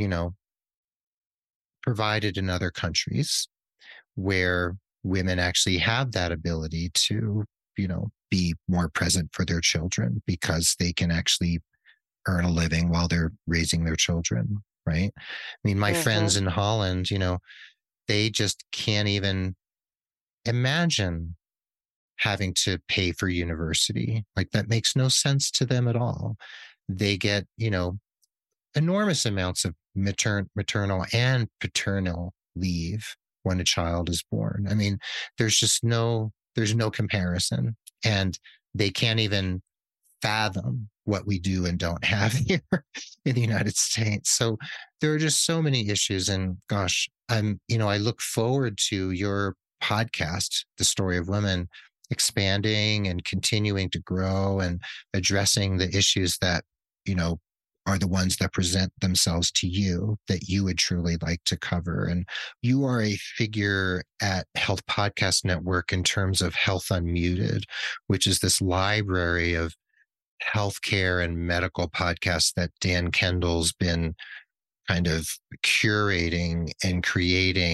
provided in other countries where women actually have that ability to, be more present for their children because they can actually earn a living while they're raising their children, right? I mean, my friends in Holland, they just can't even imagine having to pay for university. Like that makes no sense to them at all. They get, enormous amounts of maternal and paternal leave when a child is born. I mean, there's no comparison, and they can't even fathom what we do and don't have here in the United States. So there are just so many issues, and gosh, I look forward to your podcast, The Story of Women, expanding and continuing to grow and addressing the issues that, are the ones that present themselves to you that you would truly like to cover. And you are a figure at Health Podcast Network in terms of Health Unmuted, which is this library of healthcare and medical podcasts that Dan Kendall's been kind of curating and creating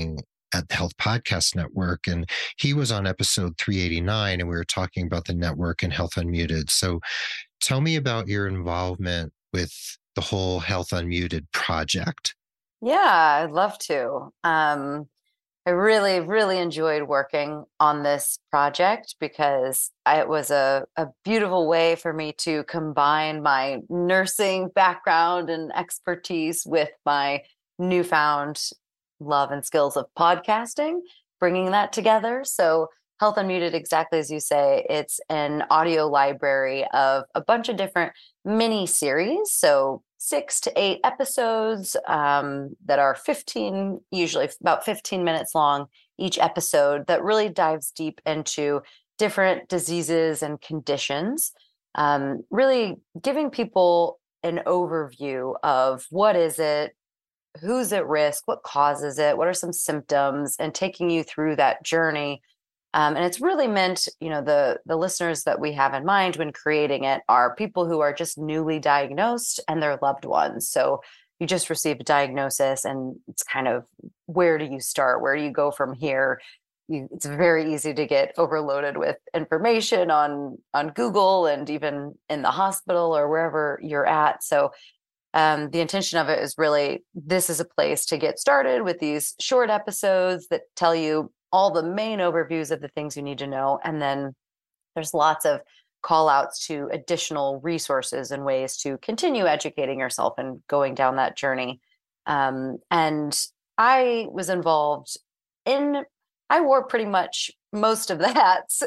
at the Health Podcast Network. And he was on episode 389, and we were talking about the network and Health Unmuted. So tell me about your involvement with the whole Health Unmuted project. Yeah, I'd love to. I really, really enjoyed working on this project because it was a beautiful way for me to combine my nursing background and expertise with my newfound love and skills of podcasting, bringing that together. So Health Unmuted, exactly as you say, it's an audio library of a bunch of different mini series. So 6 to 8 episodes that are usually about 15 minutes long each episode, that really dives deep into different diseases and conditions, really giving people an overview of what is it, who's at risk, what causes it, what are some symptoms, and taking you through that journey. And it's really meant, the listeners that we have in mind when creating it are people who are just newly diagnosed and their loved ones. So you just received a diagnosis, and it's kind of, where do you start? Where do you go from here? It's very easy to get overloaded with information on Google and even in the hospital or wherever you're at. So the intention of it is really, this is a place to get started with these short episodes that tell you all the main overviews of the things you need to know. And then there's lots of call outs to additional resources and ways to continue educating yourself and going down that journey. And I was involved I wore pretty much most of the hats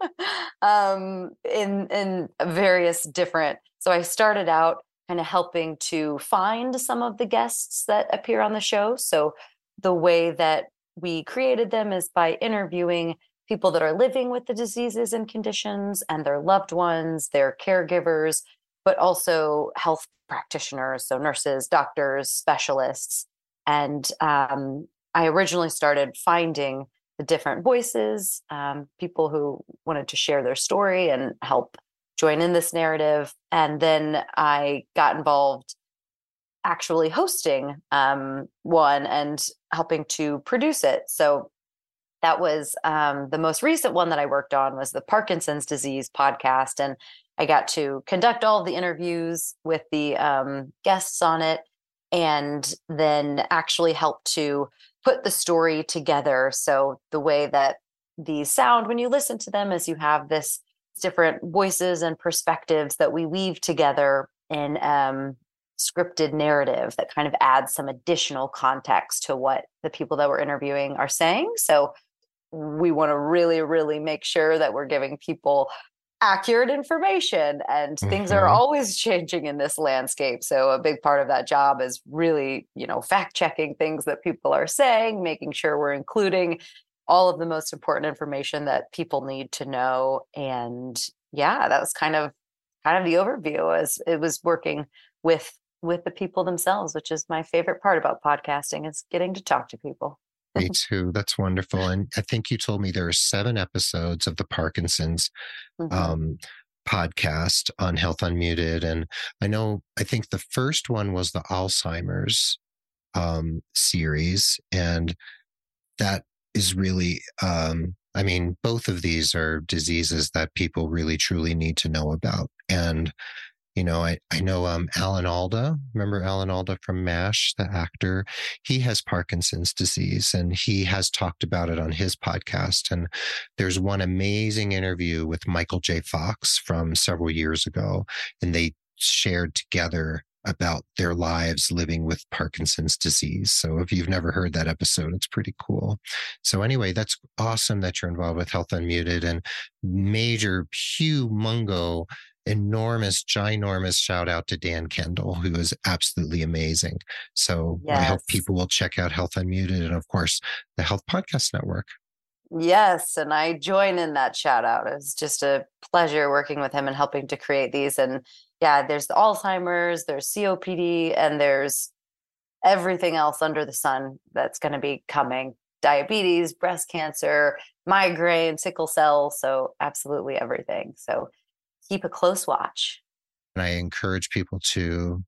in various different. So I started out kind of helping to find some of the guests that appear on the show. So the way that we created them is by interviewing people that are living with the diseases and conditions and their loved ones, their caregivers, but also health practitioners, so nurses, doctors, specialists. And I originally started finding the different voices, people who wanted to share their story and help join in this narrative. And then I got involved actually hosting one and helping to produce it. So that was the most recent one that I worked on, was the Parkinson's disease podcast. And I got to conduct all of the interviews with the guests on it, and then actually help to put the story together. So the way that these sound when you listen to them is you have this different voices and perspectives that we weave together in scripted narrative that kind of adds some additional context to what the people that we're interviewing are saying. So we want to really, really make sure that we're giving people accurate information, and things are always changing in this landscape. So a big part of that job is really, fact checking things that people are saying, making sure we're including all of the most important information that people need to know. And yeah, that was kind of the overview, as it was working with the people themselves, which is my favorite part about podcasting, is getting to talk to people. Me too. That's wonderful. And I think you told me there are 7 episodes of the Parkinson's podcast on Health Unmuted. And I think the first one was the Alzheimer's series. And that is really, both of these are diseases that people really, truly need to know about. And I know Alan Alda. Remember Alan Alda from MASH, the actor? He has Parkinson's disease, and he has talked about it on his podcast. And there's one amazing interview with Michael J. Fox from several years ago, and they shared together about their lives living with Parkinson's disease. So if you've never heard that episode, it's pretty cool. So anyway, that's awesome that you're involved with Health Unmuted, and major, humongo, enormous, ginormous shout out to Dan Kendall, who is absolutely amazing. So I hope people will check out Health Unmuted, and of course, the Health Podcast Network. Yes, and I join in that shout out. It's just a pleasure working with him and helping to create these. And yeah, there's the Alzheimer's, there's COPD, and there's everything else under the sun that's going to be coming. Diabetes, breast cancer, migraine, sickle cell. So absolutely everything. So keep a close watch. And I encourage people to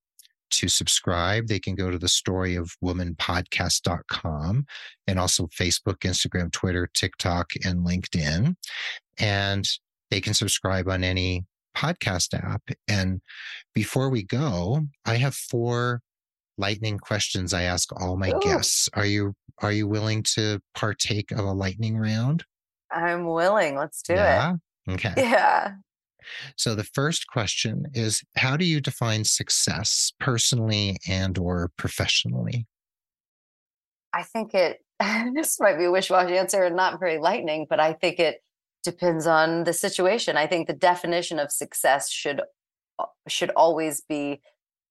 to subscribe, they can go to the storyofwomanpodcast.com and also Facebook, Instagram, Twitter, TikTok, and LinkedIn. And they can subscribe on any podcast app. And before we go, I have 4 lightning questions I ask all my guests. Are you willing to partake of a lightning round? I'm willing. Let's do it. it. Okay. Yeah. So the first question is, how do you define success personally and or professionally? I think this might be a wish-washy answer and not very lightning, but I think it depends on the situation. I think the definition of success should always be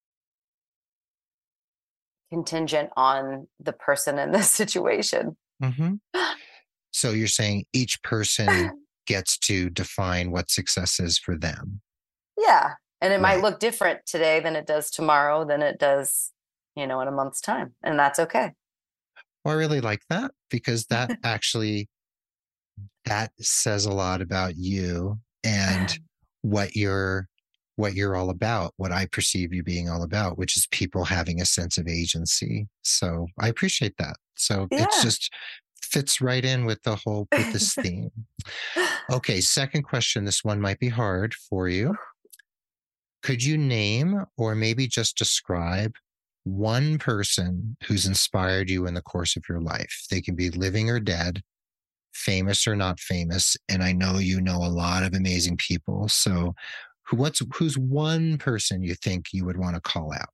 contingent on the person in the situation. Mm-hmm. So you're saying each person gets to define what success is for them. Yeah. And it might look different today than it does tomorrow, than it does, in a month's time. And that's okay. Well, I really like that, because that actually, that says a lot about you and what you're all about, what I perceive you being all about, which is people having a sense of agency. So I appreciate that. So it's just fits right in with with this theme. Okay. Second question. This one might be hard for you. Could you name or maybe just describe one person who's inspired you in the course of your life? They can be living or dead, famous or not famous. And I know you know a lot of amazing people. So who's one person you think you would want to call out?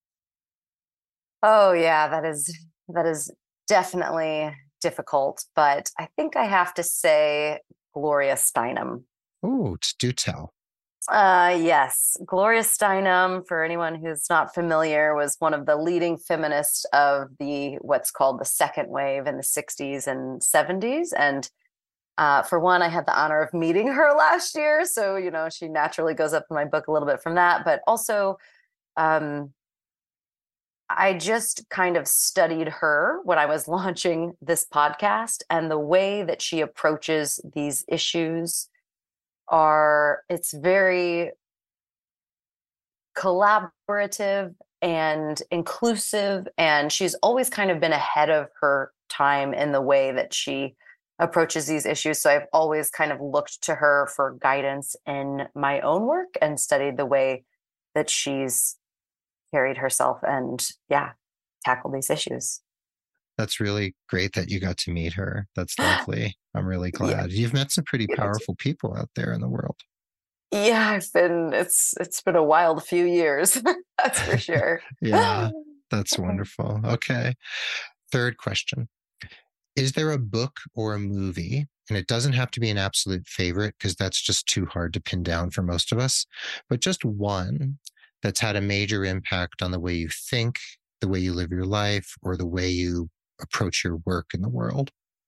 Oh yeah, that is definitely difficult, but I think I have to say Gloria Steinem. Oh, do tell. Yes. Gloria Steinem, for anyone who's not familiar, was one of the leading feminists of what's called the second wave in the 60s and 70s. And for one, I had the honor of meeting her last year. So, she naturally goes up in my book a little bit from that. But also, I just kind of studied her when I was launching this podcast, and the way that she approaches these issues it's very collaborative and inclusive. And she's always kind of been ahead of her time in the way that she approaches these issues. So I've always kind of looked to her for guidance in my own work and studied the way that she's carried herself and tackled these issues. That's really great that you got to meet her. That's lovely. I'm really glad. Yeah. You've met some pretty powerful people out there in the world. Yeah, it's been a wild few years. That's for sure. Yeah, that's wonderful. Okay. Third question. Is there a book or a movie, and it doesn't have to be an absolute favorite because that's just too hard to pin down for most of us, but just one that's had a major impact on the way you think, the way you live your life, or the way you approach your work in the world?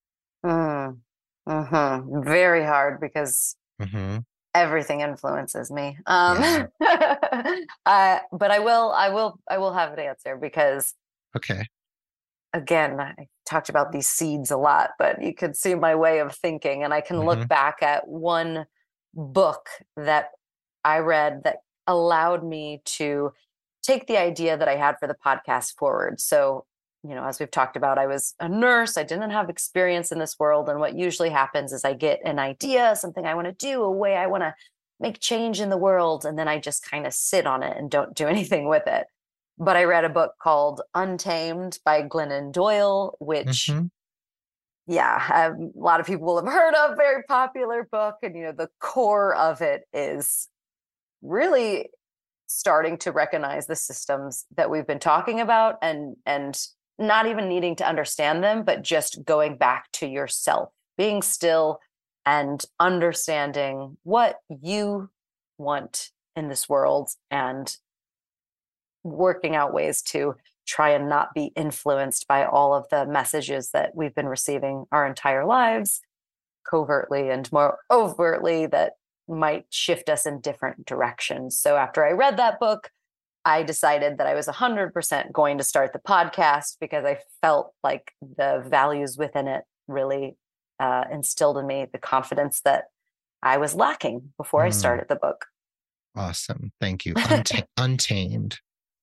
Very hard, because everything influences me. But I will have an answer, because again, I talked about these seeds a lot, but you could see my way of thinking, and I can look back at one book that I read that allowed me to take the idea that I had for the podcast forward. So, as we've talked about, I was a nurse. I didn't have experience in this world. And what usually happens is I get an idea, something I want to do, a way I want to make change in the world. And then I just kind of sit on it and don't do anything with it. But I read a book called Untamed by Glennon Doyle, which, a lot of people will have heard of, very popular book. And, the core of it is really starting to recognize the systems that we've been talking about, and not even needing to understand them, but just going back to yourself, being still and understanding what you want in this world, and working out ways to try and not be influenced by all of the messages that we've been receiving our entire lives, covertly and more overtly, that might shift us in different directions. So after I read that book, I decided that I was 100% going to start the podcast, because I felt like the values within it really instilled in me the confidence that I was lacking before I started the book. Awesome. Thank you. Untamed.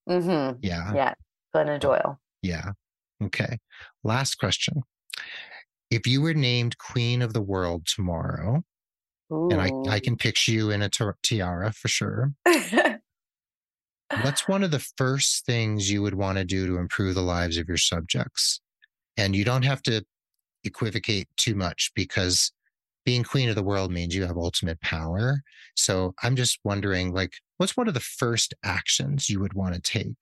Mm-hmm. Yeah. Yeah. Glennon Doyle. Yeah. Okay. Last question. If you were named Queen of the World tomorrow, and I can picture you in a tiara for sure, what's one of the first things you would want to do to improve the lives of your subjects? And you don't have to equivocate too much, because being Queen of the World means you have ultimate power. So I'm just wondering, like, what's one of the first actions you would want to take?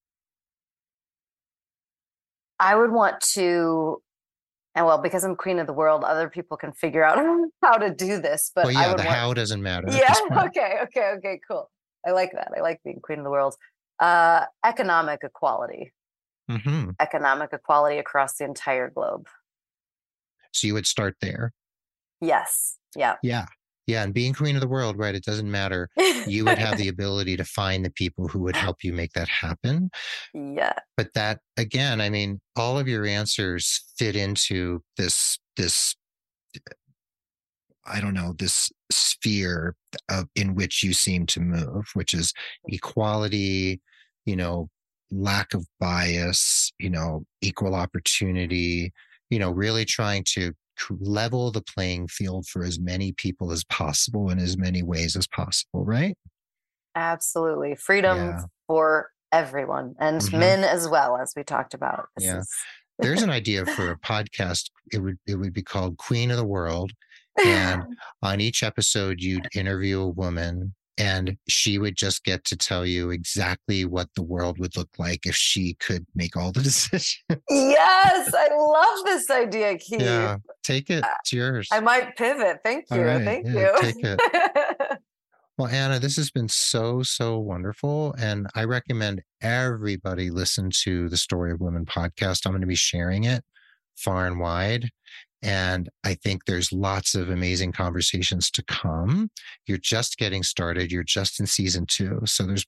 I would want to, and well, because I'm Queen of the World, other people can figure out how to do this. But well, yeah, how doesn't matter. Yeah. Okay. Cool. I like that. I like being Queen of the World. Economic equality. Mm-hmm. Economic equality across the entire globe. So you would start there. Yes. Yeah. Yeah. Yeah. And being Queen of the World, right? It doesn't matter. You would have the ability to find the people who would help you make that happen. Yeah. But that, again, I mean, all of your answers fit into this, I don't know, this sphere in which you seem to move, which is equality, lack of bias, equal opportunity, really trying to level the playing field for as many people as possible in as many ways as possible, right? Absolutely. Freedom for everyone, and men as well, as we talked about. There's an idea for a podcast. It would be called Queen of the World. And on each episode, you'd interview a woman, and she would just get to tell you exactly what the world would look like if she could make all the decisions. Yes, I love this idea, Keith. Yeah, take it. It's yours. I might pivot. Thank you. Right. Thank you. Take it. Well, Anna, this has been so wonderful. And I recommend everybody listen to the Story of Women podcast. I'm going to be sharing it far and wide. And I think there's lots of amazing conversations to come. You're just getting started. You're just in season 2. So there's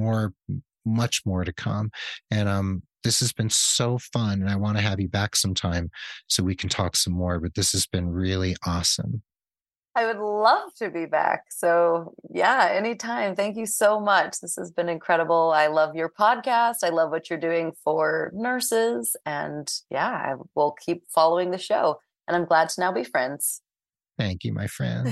much more to come. And this has been so fun. And I want to have you back sometime so we can talk some more. But this has been really awesome. I would love to be back. So yeah, anytime. Thank you so much. This has been incredible. I love your podcast. I love what you're doing for nurses. And yeah, I will keep following the show. And I'm glad to now be friends. Thank you, my friend.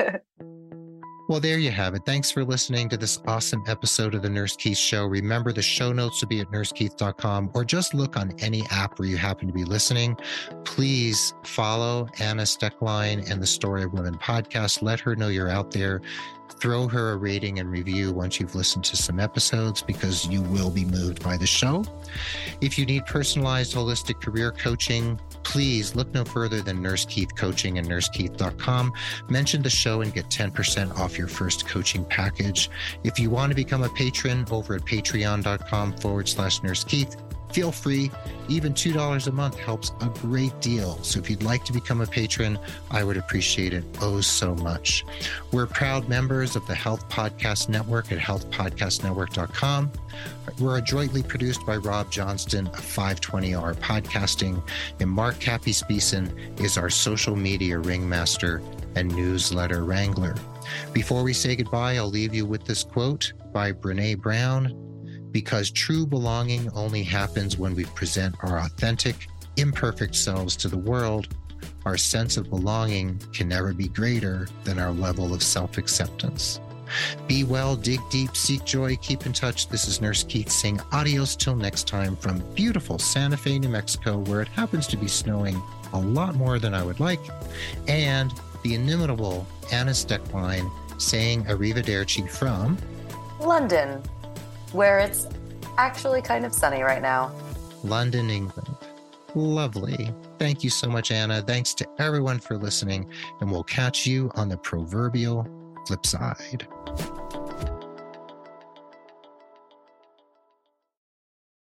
Well, there you have it. Thanks for listening to this awesome episode of the Nurse Keith Show. Remember, the show notes will be at nursekeith.com, or just look on any app where you happen to be listening. Please follow Anna Steckline and the Story of Women podcast. Let her know you're out there. Throw her a rating and review once you've listened to some episodes, because you will be moved by the show. If you need personalized holistic career coaching, please look no further than Nurse Keith Coaching and nursekeith.com. Mention the show and get 10% off your first coaching package. If you want to become a patron over at patreon.com/Nurse Keith, feel free. Even $2 a month helps a great deal. So if you'd like to become a patron, I would appreciate it so much. We're proud members of the Health Podcast Network at healthpodcastnetwork.com. We're adroitly produced by Rob Johnston of 520R Podcasting, and Mark Cappy-Speason is our social media ringmaster and newsletter wrangler. Before we say goodbye, I'll leave you with this quote by Brené Brown: "Because true belonging only happens when we present our authentic, imperfect selves to the world, our sense of belonging can never be greater than our level of self-acceptance." Be well, dig deep, seek joy, keep in touch. This is Nurse Keith saying adios till next time from beautiful Santa Fe, New Mexico, where it happens to be snowing a lot more than I would like, and the inimitable Anna Steckline saying arrivederci from London, where it's actually kind of sunny right now. London, England. Lovely. Thank you so much, Anna. Thanks to everyone for listening, and we'll catch you on the proverbial flip side.